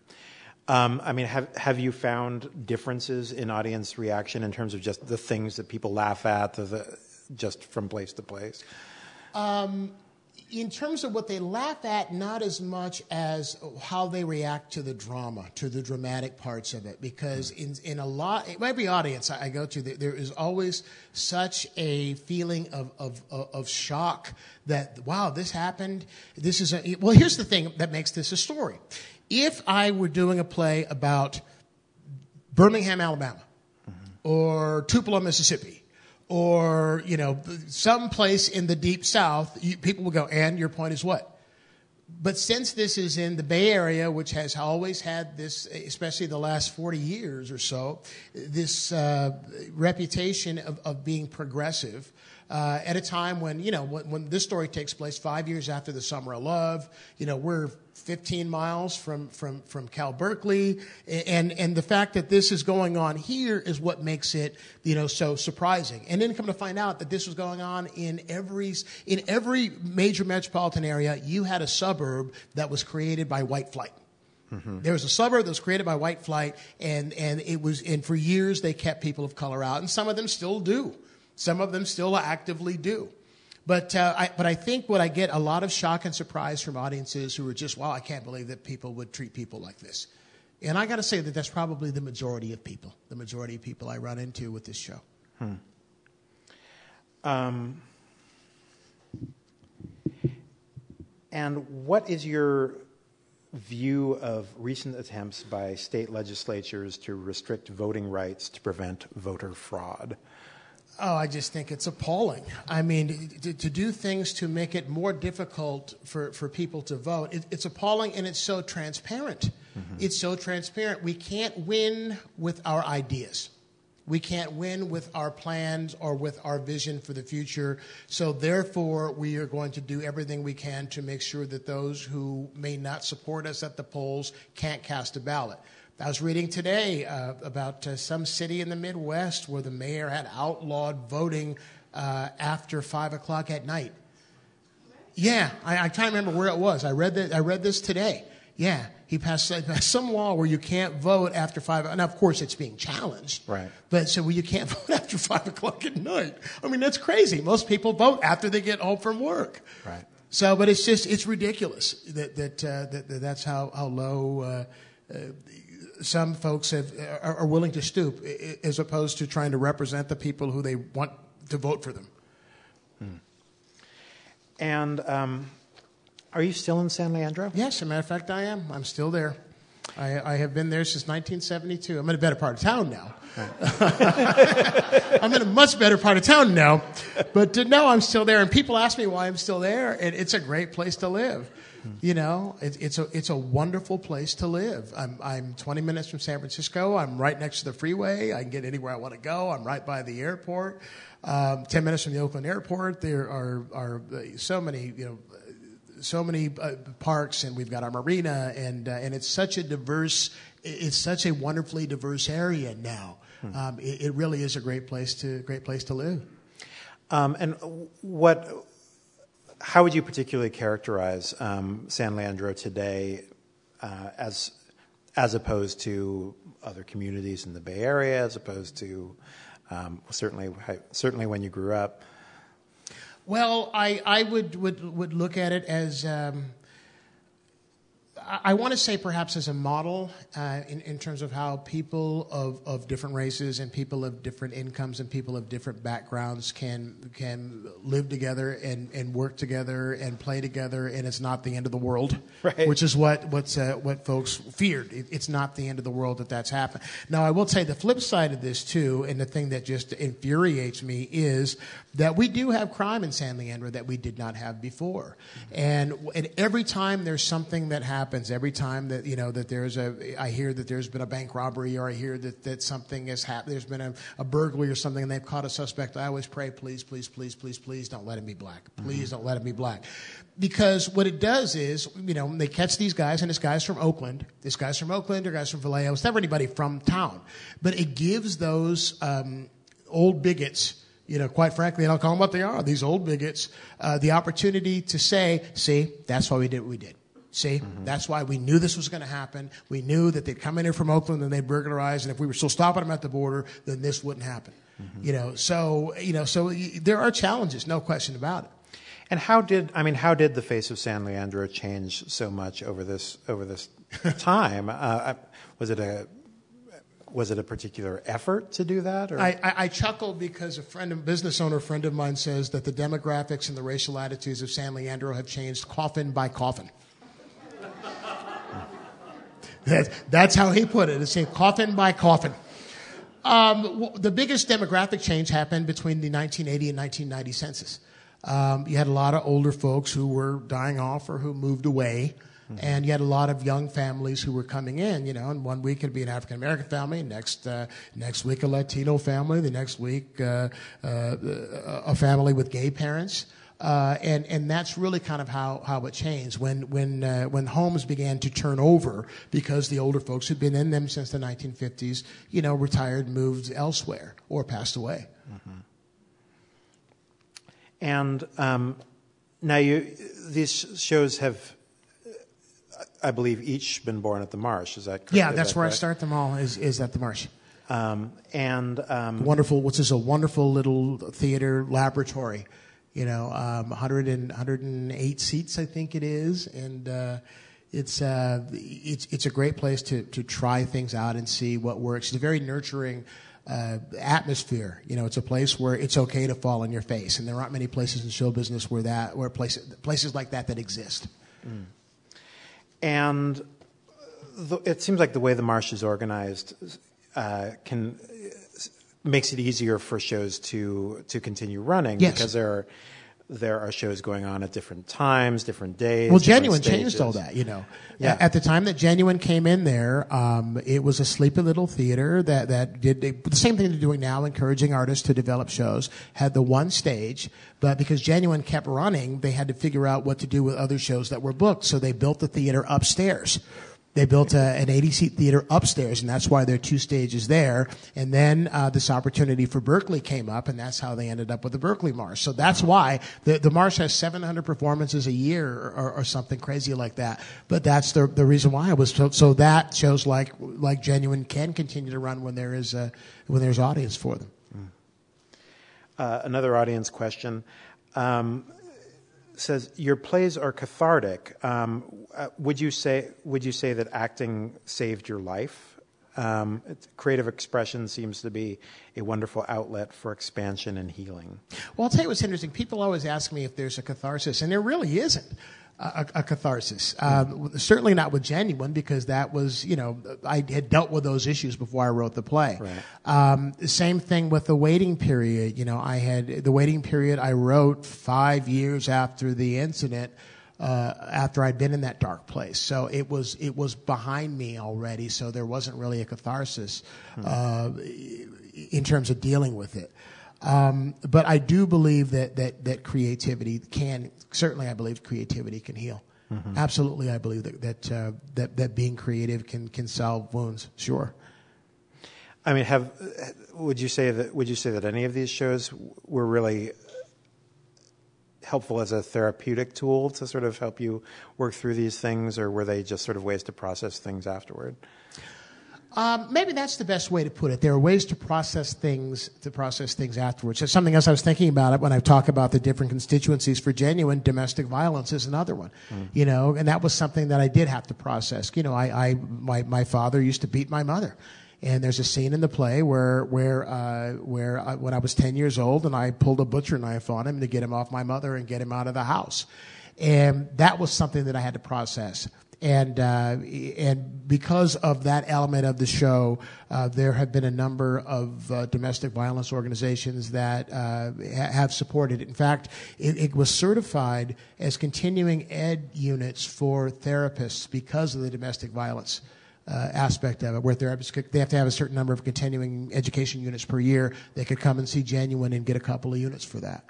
Have you found differences in audience reaction in terms of just the things that people laugh at, just from place to place? In terms of what they laugh at, not as much as how they react to the drama, to the dramatic parts of it. Because in every audience I go to, there is always such a feeling of shock that, wow, this happened. Here's the thing that makes this a story. If I were doing a play about Birmingham, Alabama, or Tupelo, Mississippi, or, some place in the Deep South, people will go, and your point is what? But since this is in the Bay Area, which has always had this, especially the last 40 years or so, this reputation of being progressive, at a time when, when this story takes place 5 years after the Summer of Love, we're 15 miles from Cal Berkeley, and the fact that this is going on here is what makes it, so surprising. And then come to find out that this was going on in every major metropolitan area. You had a suburb that was created by white flight. Mm-hmm. There was a suburb that was created by white flight, and for years they kept people of color out, and some of them still do. Some of them still actively do. But I think what I get a lot of shock and surprise from audiences who are just, wow, I can't believe that people would treat people like this. And I got to say that that's probably the majority of people I run into with this show. And what is your view of recent attempts by state legislatures to restrict voting rights to prevent voter fraud? Oh, I just think it's appalling. I mean, to do things to make it more difficult for people to vote, it's appalling, and it's so transparent. It's so transparent. We can't win with our ideas. We can't win with our plans or with our vision for the future. So therefore, we are going to do everything we can to make sure that those who may not support us at the polls can't cast a ballot. I was reading today about some city in the Midwest where the mayor had outlawed voting after 5 o'clock at night. Yeah, I can't remember where it was. I read this today. Yeah, he passed some law where you can't vote after 5. Now, of course, it's being challenged. Right. But so you can't vote after 5 o'clock at night. I mean, that's crazy. Most people vote after they get home from work. Right. So, but it's ridiculous that's how low some folks are willing to stoop, as opposed to trying to represent the people who they want to vote for them. And are you still in San Leandro? Yes, as a matter of fact, I am. I'm still there. I have been there since 1972. I'm in a better part of town now. Right. I'm in a much better part of town now. But no, I'm still there. And people ask me why I'm still there. And it's a great place to live. You know, it's a wonderful place to live. I'm 20 minutes from San Francisco. I'm right next to the freeway. I can get anywhere I want to go. I'm right by the airport. 10 minutes from the Oakland airport. There are so many, parks, and we've got our marina, and it's such a wonderfully diverse area now. It really is a great place to live. And how would you particularly characterize San Leandro today as opposed to other communities in the Bay Area, as opposed to certainly when you grew up? Well, I would look at it as I want to say perhaps as a model in terms of how people of different races and people of different incomes and people of different backgrounds can live together and work together and play together, and it's not the end of the world, right. Which is what folks feared. It's not the end of the world that's happened. Now, I will say the flip side of this too, and the thing that just infuriates me is that we do have crime in San Leandro that we did not have before, and every time there's something that happens. Every time that that I hear that there's been a bank robbery, or I hear that something has happened, there's been a burglary or something, and they've caught a suspect, I always pray, please, please, please, please, please don't let him be black. Please don't let him be black. Because what it does is, they catch these guys, and this guy's from Oakland, or guys from Vallejo. It's never anybody from town. But it gives those old bigots, quite frankly, and I'll call them what they are, these old bigots, the opportunity to say, see, that's why we did what we did. See, that's why we knew this was going to happen. We knew that they'd come in here from Oakland and they'd burglarize, and if we were still stopping them at the border, then this wouldn't happen. So there are challenges, no question about it. And how did the face of San Leandro change so much over this time? Was it a particular effort to do that? Or? I chuckle because a business owner friend of mine says that the demographics and the racial attitudes of San Leandro have changed coffin by coffin. That's how he put it. It's saying coffin by coffin. The biggest demographic change happened between the 1980 and 1990 census. You had a lot of older folks who were dying off or who moved away. And you had a lot of young families who were coming in, and 1 week it'd be an African-American family, next week a Latino family, the next week a family with gay parents. And that's really kind of how it changed when homes began to turn over because the older folks who'd been in them since the 1950s, retired, moved elsewhere, or passed away. And now these shows have, I believe, each been born at the Marsh. Is that correct? Yeah, that's where I start them all. Is at the Marsh. Wonderful, which is a wonderful little theater laboratory. 108 seats, I think it is, and it's a great place to try things out and see what works. It's a very nurturing atmosphere. It's a place where it's okay to fall on your face, and there aren't many places in show business where places like that exist. And it seems like the way the Marsh is organized makes it easier for shows to continue running. Yes. Because there there are shows going on at different times, different days. Well, different Genuine stages. changed all that, Yeah. At the time that Genuine came in there, it was a sleepy little theater that did the same thing they're doing now, encouraging artists to develop shows, had the one stage, but because Genuine kept running, they had to figure out what to do with other shows that were booked, so they built the theater upstairs. They built an 80-seat theater upstairs, and that's why there are two stages there. And then this opportunity for Berkeley came up, and that's how they ended up with the Berkeley Marsh. So that's why the Marsh has 700 performances a year or something crazy like that. But that's the reason why it was so that shows like Genuine can continue to run when there's audience for them. Another audience question. Says your plays are cathartic. Would you say that acting saved your life? Creative expression seems to be a wonderful outlet for expansion and healing. Well, I'll tell you what's interesting. People always ask me if there's a catharsis, and there really isn't a catharsis. Certainly not with Genuine, because that was, I had dealt with those issues before I wrote the play. Right. Same thing with the waiting period. I had the waiting period I wrote 5 years after the incident, after I'd been in that dark place. So it was behind me already, so there wasn't really a catharsis in terms of dealing with it. But I do believe that creativity I believe creativity can heal. Mm-hmm. Absolutely, I believe that being creative can solve wounds. Sure. I mean, would you say that any of these shows were really helpful as a therapeutic tool to sort of help you work through these things, or were they just sort of ways to process things afterward? Maybe that's the best way to put it. There are ways to process things afterwards. So something else I was thinking about it when I talk about the different constituencies for Genuine. Domestic violence is another one, and that was something that I did have to process. My father used to beat my mother. And there's a scene in the play where when I was 10 years old, and I pulled a butcher knife on him to get him off my mother and get him out of the house. And that was something that I had to process. And because of that element of the show, there have been a number of domestic violence organizations that have supported it. In fact, it was certified as continuing ed units for therapists because of the domestic violence aspect of it, where therapists they have to have a certain number of continuing education units per year. They could come and see Genuine and get a couple of units for that.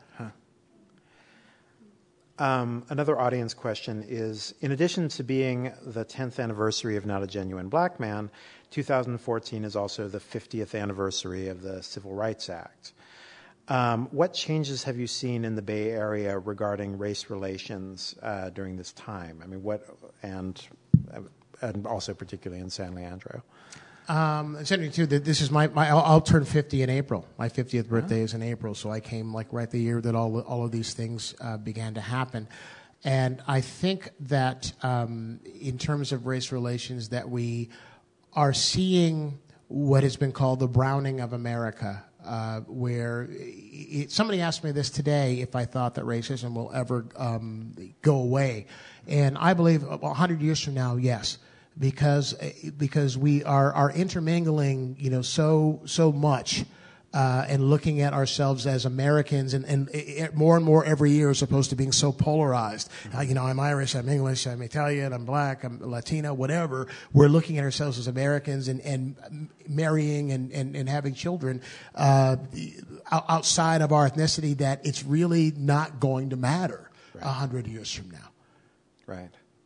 Another audience question is, in addition to being the 10th anniversary of Not a Genuine Black Man, 2014 is also the 50th anniversary of the Civil Rights Act. What changes have you seen in the Bay Area regarding race relations during this time? I mean, and also particularly in San Leandro? It's interesting too that this is I'll turn 50 in April. My 50th birthday is in April, so I came right the year that all of these things began to happen. And I think that in terms of race relations, that we are seeing what has been called the browning of America, where somebody asked me this today if I thought that racism will ever go away, and I believe 100 years from now, yes. Because we are intermingling, so much, and looking at ourselves as Americans, and more every year, as opposed to being so polarized. I'm Irish, I'm English, I'm Italian, I'm black, I'm Latino, whatever. We're looking at ourselves as Americans and marrying and having children outside of our ethnicity. That it's really not going to matter 100 years from now. Right.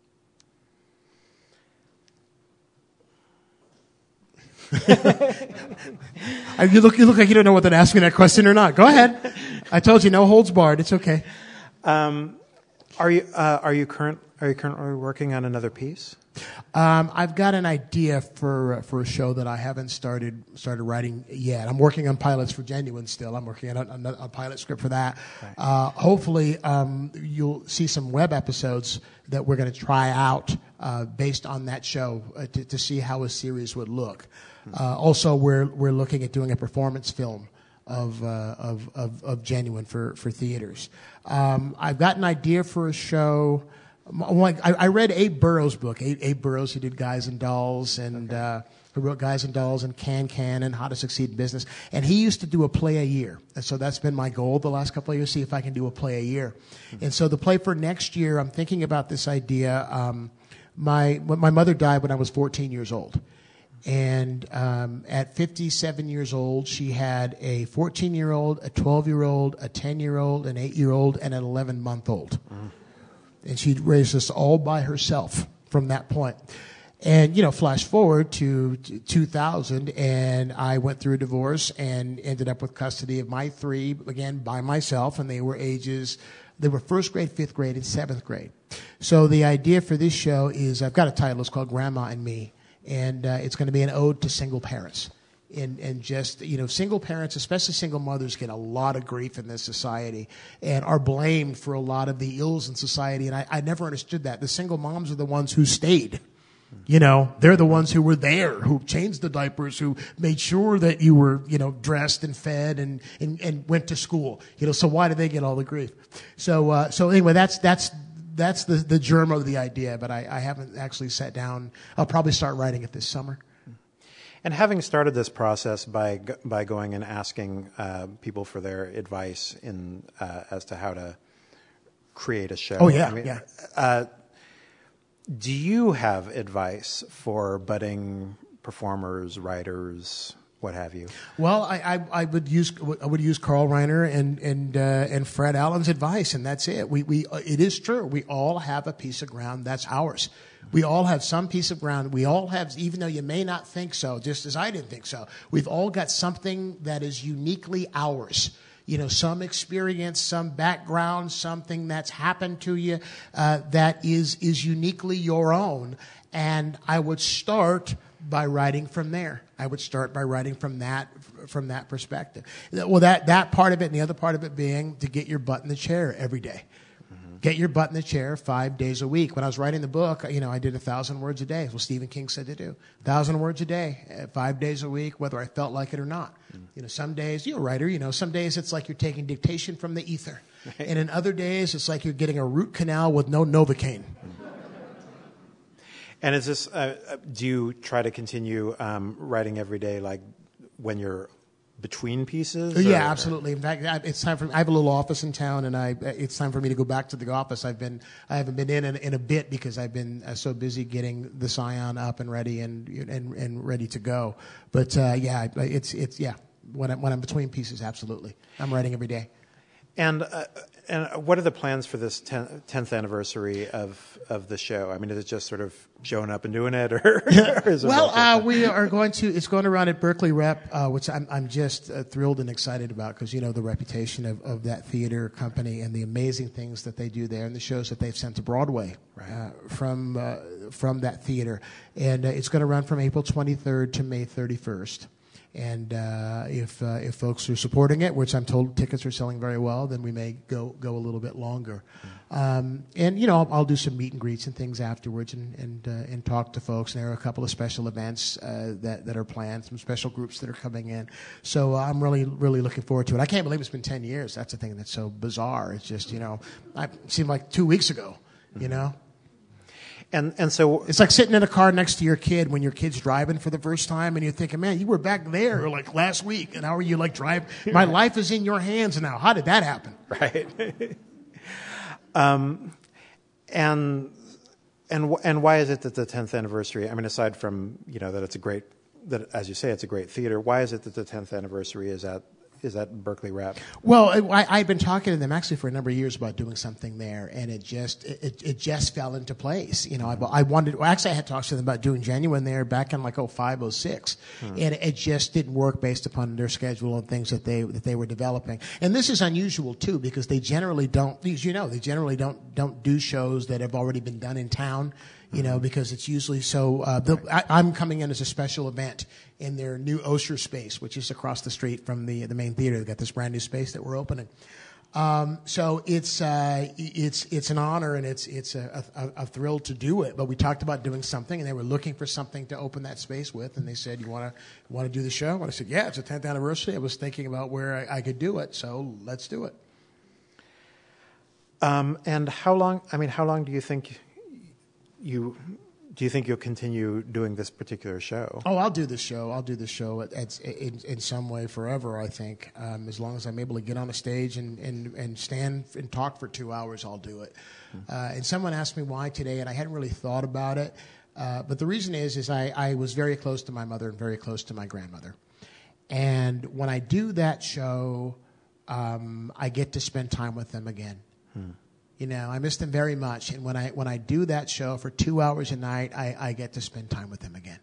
You look like you don't know whether to ask me that question or not. Go ahead. I told you, no holds barred. It's okay. Are you currently working on another piece? I've got an idea for a show that I haven't started writing yet. I'm working on pilots for Genuine still. I'm working on a pilot script for that. Right. Hopefully, you'll see some web episodes that we're going to try out based on that show to see how a series would look. Also, we're looking at doing a performance film of Genuine for theaters. I've got an idea for a show. I read Abe Burrows' book. Abe Burrows, who did Guys and Dolls, and who wrote Guys and Dolls and Can and How to Succeed in Business. And he used to do a play a year. And so that's been my goal the last couple of years, see if I can do a play a year. And so the play for next year, I'm thinking about this idea. My mother died when I was 14 years old. And at 57 years old, she had a 14-year-old, a 12-year-old, a 10-year-old, an 8-year-old, and an 11-month-old. And she raised us all by herself from that point. And, flash forward to 2000, and I went through a divorce and ended up with custody of my 3, again, by myself, and they were first grade, fifth grade, and seventh grade. So the idea for this show is, I've got a title, it's called Grandma and Me. And it's going to be an ode to single parents. And just, single parents, especially single mothers, get a lot of grief in this society and are blamed for a lot of the ills in society. And I never understood that. The single moms are the ones who stayed. They're the ones who were there, who changed the diapers, who made sure that you were, dressed and fed and went to school. So why do they get all the grief? So anyway, that's the germ of the idea, but I haven't actually sat down. I'll probably start writing it this summer. And having started this process by going and asking people for their advice as to how to create a show. Oh, yeah. Do you have advice for budding performers, writers, what have you? Well, I would use Carl Reiner and Fred Allen's advice, and that's it. It is true. We all have a piece of ground that's ours. We all have some piece of ground. We all have, even though you may not think so, just as I didn't think so, we've all got something that is uniquely ours. Some experience, some background, something that's happened to you that is uniquely your own. And I would start by writing from there. I would start by writing from that perspective. Well, that part of it, and the other part of it being to get your butt in the chair every day. Get your butt in the chair 5 days a week. When I was writing the book, I did 1,000 words a day. That's what Stephen King said to do. 1,000 words a day, 5 days a week, whether I felt like it or not. Some days, you're a writer, some days it's like you're taking dictation from the ether. Right. And in other days, it's like you're getting a root canal with no Novocaine. And is this, do you try to continue writing every day, like when you're between pieces? Yeah, absolutely. In fact, it's time for me. I have a little office in town, and it's time for me to go back to the office. I haven't been in a bit because I've been so busy getting the Scion up and ready and ready to go. But when I'm between pieces, absolutely, I'm writing every day. And what are the plans for this 10th anniversary of the show? I mean, is it just sort of showing up and doing it, or is it? Well, we are going to. It's going to run at Berkeley Rep, which I'm just thrilled and excited about because the reputation of that theater company and the amazing things that they do there and the shows that they've sent to Broadway from that theater, and it's going to run from April 23rd to May 31st. And if folks are supporting it, which I'm told tickets are selling very well, then we may go a little bit longer. I'll do some meet and greets and things afterwards and talk to folks. And there are a couple of special events that are planned, some special groups that are coming in. So I'm really, really looking forward to it. I can't believe it's been 10 years. That's the thing that's so bizarre. It's just, it seemed like 2 weeks ago, And so it's like sitting in a car next to your kid when your kid's driving for the first time, and you're thinking, "Man, you were back there like last week, and how are you like driving? My life is in your hands now. How did that happen?" Right. And why is it that the 10th anniversary? I mean, aside from that as you say, it's a great theater. Why is it that the 10th anniversary is at Berkeley Rep? Well, I've been talking to them actually for a number of years about doing something there, and it just fell into place. I had talked to them about doing Genuine there back in like 05, 06, and it just didn't work based upon their schedule and things that they were developing. And this is unusual too because they generally don't, don't do shows that have already been done in town. Because it's usually so. I'm coming in as a special event in their new Osher space, which is across the street from the main theater. They've got this brand new space that we're opening. So it's an honor and it's a thrill to do it. But we talked about doing something, and they were looking for something to open that space with, and they said, "You want to do the show?" And I said, "Yeah, it's the 10th anniversary. I was thinking about where I could do it, so let's do it." And how long? I mean, how long do you think do you think you'll continue doing this particular show? Oh, I'll do the show. I'll do the show in some way forever, I think. As long as I'm able to get on a stage and stand and talk for 2 hours, I'll do it. And someone asked me why today, and I hadn't really thought about it. But the reason is I was very close to my mother and very close to my grandmother. And when I do that show, I get to spend time with them again. You know, I miss them very much, and when I do that show for 2 hours a night, I get to spend time with them again.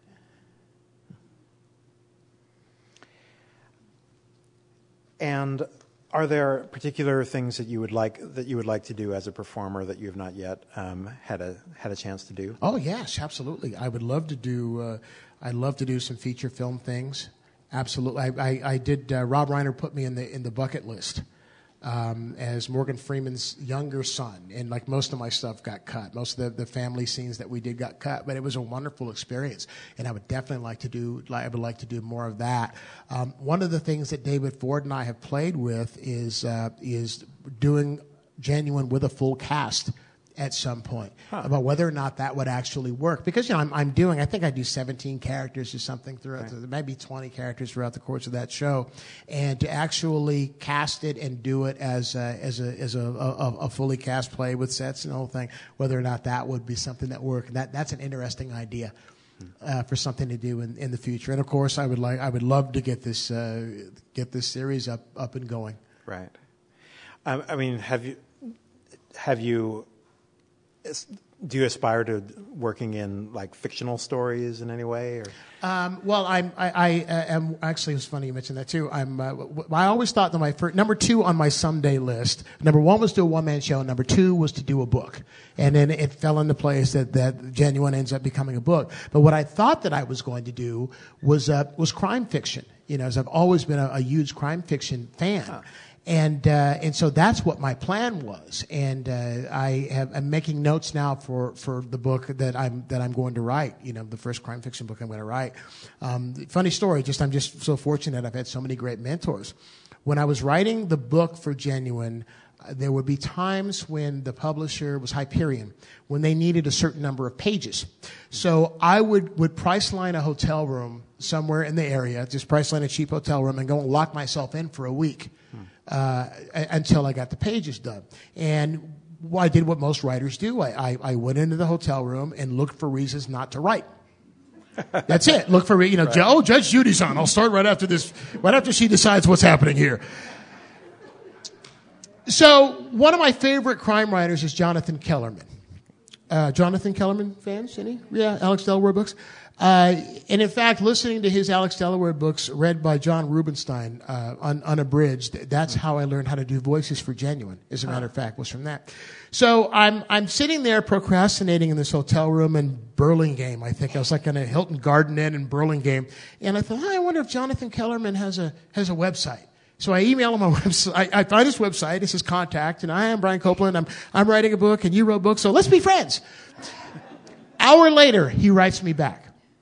And are there particular things that you would like to do as a performer that you have not yet had a chance to do? Oh yes, absolutely. I would love to do. I'd love to do some feature film things. Absolutely. I did. Rob Reiner put me in the bucket list. As Morgan Freeman's younger son, and like most of my stuff got cut. Most of the family scenes that we did got cut, but it was a wonderful experience, and I would definitely like to do more of that. One of the things that David Ford and I have played with is doing Genuine with a full cast at some point, about whether or not that would actually work. Because, you know, I think I do 17 characters or something throughout, maybe 20 characters throughout the course of that show. And to actually cast it and do it as a fully cast play with sets and the whole thing, whether or not that would be something that worked. That's an interesting idea for something to do in the future. And of course, I would love to get this series up and going. Right. I mean, have you do you aspire to working in like fictional stories in any way? Or? Well, I am actually. It's funny you mentioned that too. I always thought that my first, number 2 on my someday list. Number 1 was to do a one-man show. Number 2 was to do a book, and then it fell into place that Genuine ends up becoming a book. But what I thought that I was going to do was crime fiction. You know, as I've always been a huge crime fiction fan. Huh. And so that's what my plan was. And I'm making notes now for the book that I'm going to write. You know, the first crime fiction book I'm going to write. Funny story. I'm just so fortunate. I've had so many great mentors. When I was writing the book for Genuine, there would be times when the publisher was Hyperion, when they needed a certain number of pages. So I would Priceline a hotel room somewhere in the area, just Priceline a cheap hotel room, and go and lock myself in for a week. Until I got the pages done. And I did what most writers do. I went into the hotel room and looked for reasons not to write. That's it. Look for, right. Judge Judy's on. I'll start right after this, right after she decides what's happening here. So one of my favorite crime writers is Jonathan Kellerman. Jonathan Kellerman fans, any? Yeah, Alex Delaware books. And in fact, listening to his Alex Delaware books read by John Rubinstein, unabridged, that's how I learned how to do voices for Genuine, as a matter of fact, was from that. So I'm sitting there procrastinating in this hotel room in Burlingame, I think. I was like in a Hilton Garden Inn in Burlingame. And I thought, I wonder if Jonathan Kellerman has a website. So I email him a website. I find his website. It's his contact. And I am Brian Copeland. I'm writing a book, and you wrote books, so let's be friends. Hour later, he writes me back.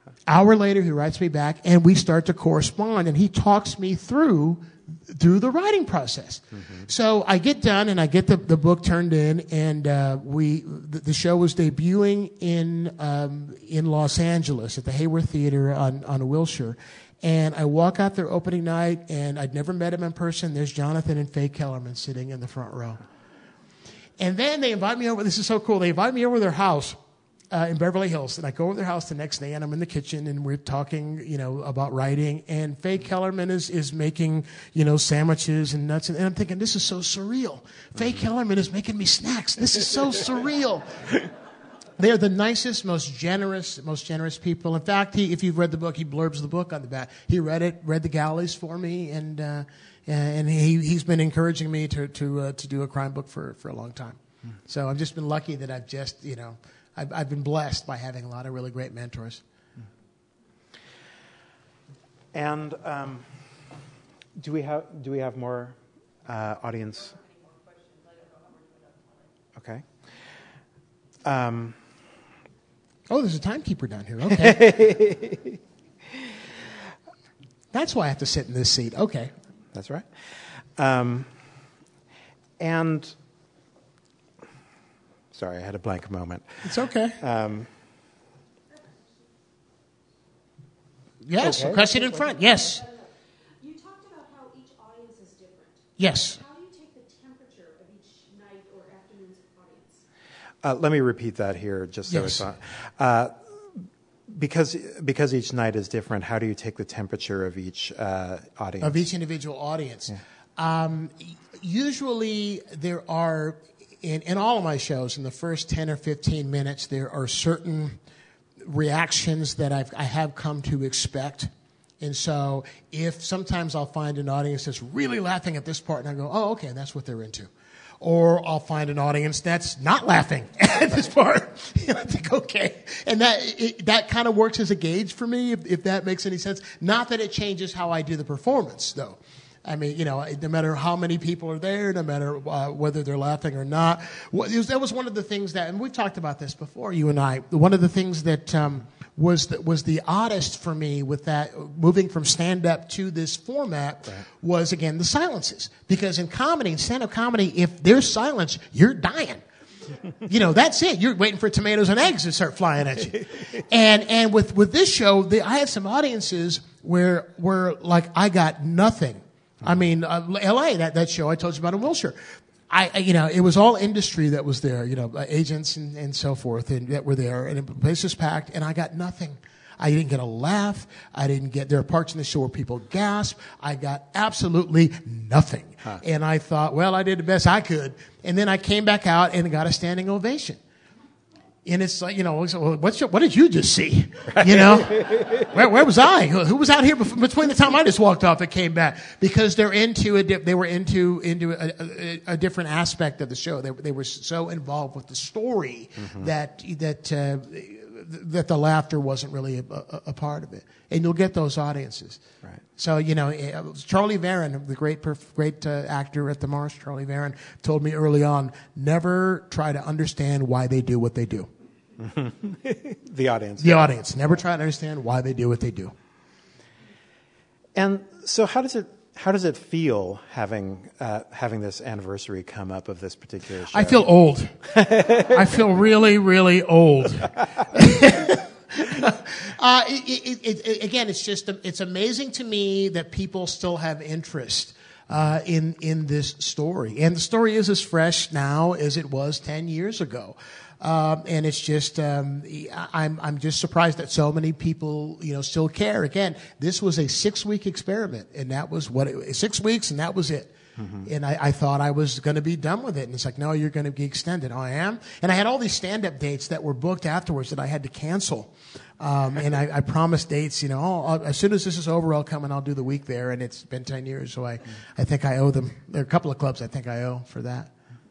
And we start to correspond, and he talks me through the writing process. Mm-hmm. So I get done, and I get the book turned in, and the show was debuting in Los Angeles at the Hayworth Theater on Wilshire. And I walk out there opening night, and I'd never met him in person. There's Jonathan and Faye Kellerman sitting in the front row. And then they invite me over. This is so cool. They invite me over to their house in Beverly Hills. And I go over to their house the next day, and I'm in the kitchen, and we're talking, about writing. And Faye Kellerman is making, sandwiches and nuts. And I'm thinking, this is so surreal. Faye Kellerman is making me snacks. This is so surreal. They're the nicest, most generous people. In fact, if you've read the book, he blurbs the book on the back. He read the galleys for me, and he's been encouraging me to do a crime book for a long time. So I've just been lucky that I've been blessed by having a lot of really great mentors. And do we have more audience? Okay. There's a timekeeper down here. Okay. That's why I have to sit in this seat. Okay. That's right. And sorry, I had a blank moment. It's okay. Yes, Okay. across it in front. Yes. You talked about how each audience is different. Yes. How do you take the temperature of each night or afternoon's audience? Let me repeat that here, just so Yes. it's on. Because each night is different, how do you take the temperature of each audience? Of each individual audience. Usually there are, in all of my shows, in the first 10 or 15 minutes, there are certain reactions that I have come to expect. And so if sometimes I'll find an audience that's really laughing at this part, and I go, oh, okay, that's what they're into. Or I'll find an audience that's not laughing at this part. I think, okay. And that kind of works as a gauge for me, if that makes any sense. Not that it changes how I do the performance, though. I mean, no matter how many people are there, no matter whether they're laughing or not. That was one of the things that, and we've talked about this before, you and I, one of the things that was the oddest for me with that, moving from stand-up to this format, was, again, the silences. Because in comedy, in stand-up comedy, if there's silence, you're dying. That's it. You're waiting for tomatoes and eggs to start flying at you. And with this show, I had some audiences where like I got nothing. I mean, L.A., that show I told you about in Wilshire. It was all industry that was there, agents and so forth that were there, and the place was packed, and I got nothing. I didn't get a laugh. There are parts in the show where people gasp. I got absolutely nothing. And I thought, well, I did the best I could. And then I came back out and got a standing ovation. And it's like, what did you just see? Where was I? Who was out here between the time I just walked off and came back? Because they were into a different aspect of the show. They were so involved with the story that the laughter wasn't really a part of it. And you'll get those audiences. Right. So, Charlie Varon, the great actor at the Marsh, Charlie Varon, told me early on, never try to understand why they do what they do. The audience. The audience. Never try to understand why they do what they do. And so how does it feel having this anniversary come up of this particular show? I feel old. I feel really, really old. Again, it's amazing to me that people still have interest in this story, and the story is as fresh now as it was 10 years ago. And it's just, I'm just surprised that so many people, still care. Again, this was a 6-week experiment, and that was 6 weeks, and that was it. Mm-hmm. And I thought I was going to be done with it. And it's like, no, you're going to be extended. Oh, I am? And I had all these stand-up dates that were booked afterwards that I had to cancel. And I promised dates, as soon as this is over, I'll come and I'll do the week there. And it's been 10 years, so I think I owe them. There are a couple of clubs I think I owe for that.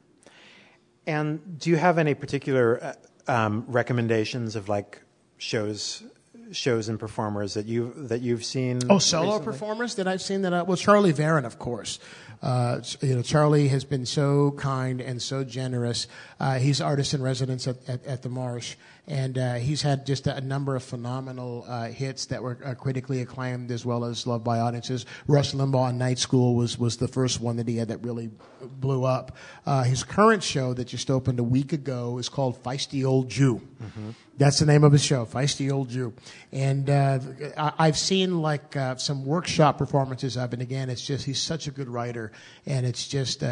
And do you have any particular recommendations of like shows and performers that you've seen? Oh, solo recently? performers that I've seen well, Charlie Varon, of course. Charlie has been so kind and so generous. He's artist in residence at the Marsh, and he's had just a number of phenomenal hits that were critically acclaimed as well as loved by audiences. Rush Limbaugh on Night School was the first one that he had that really blew up. His current show that just opened a week ago is called Feisty Old Jew. Mm-hmm. That's the name of his show, Feisty Old Jew. And I've seen some workshop performances of it. Again, it's just he's such a good writer, and it's just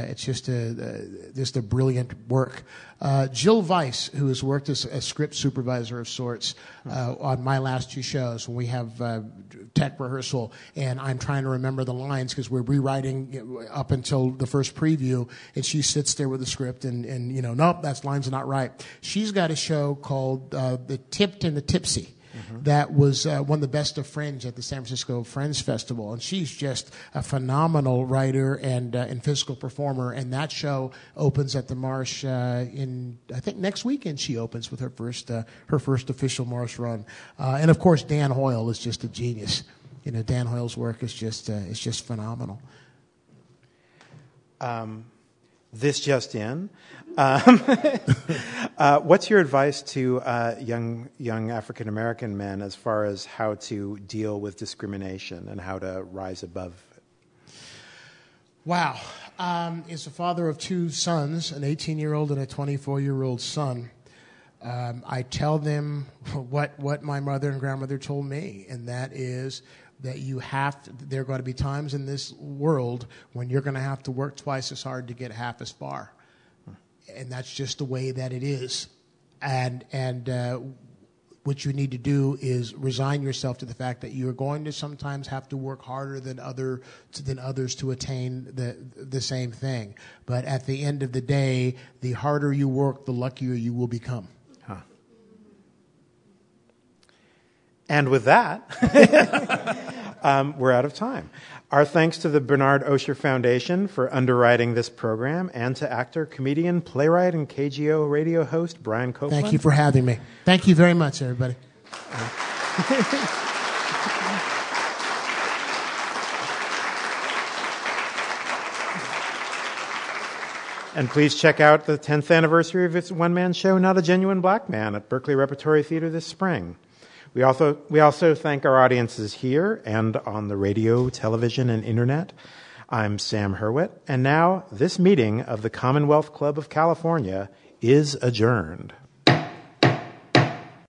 a brilliant work. Jill Weiss, who has worked as a script supervisor of sorts on my last 2 shows, when we have tech rehearsal, and I'm trying to remember the lines because we're rewriting up until the first preview, and she sits there with the script and nope, that line's not right. She's got a show called The Tipped and the Tipsy. Mm-hmm. That was won the Best of Fringe at the San Francisco Friends Festival, and she's just a phenomenal writer and physical performer. And that show opens at the Marsh in I think next weekend. She opens with her first official Marsh run, and of course Dan Hoyle is just a genius. Dan Hoyle's work is just phenomenal. This just in. What's your advice to young African American men as far as how to deal with discrimination and how to rise above it? Wow. As a father of 2 sons, an 18-year-old and a 24-year-old son, I tell them what my mother and grandmother told me, and that is that there are going to be times in this world when you're going to have to work twice as hard to get half as far. And that's just the way that it is. And what you need to do is resign yourself to the fact that you're going to sometimes have to work harder than others to attain the same thing. But at the end of the day, the harder you work, the luckier you will become. And with that, we're out of time. Our thanks to the Bernard Osher Foundation for underwriting this program, and to actor, comedian, playwright, and KGO radio host Brian Copeland. Thank you for having me. Thank you very much, everybody. And please check out the 10th anniversary of its one-man show, Not a Genuine Black Man, at Berkeley Repertory Theater this spring. We also thank our audiences here and on the radio, television, and internet. I'm Sam Hurwitz, and now this meeting of the Commonwealth Club of California is adjourned.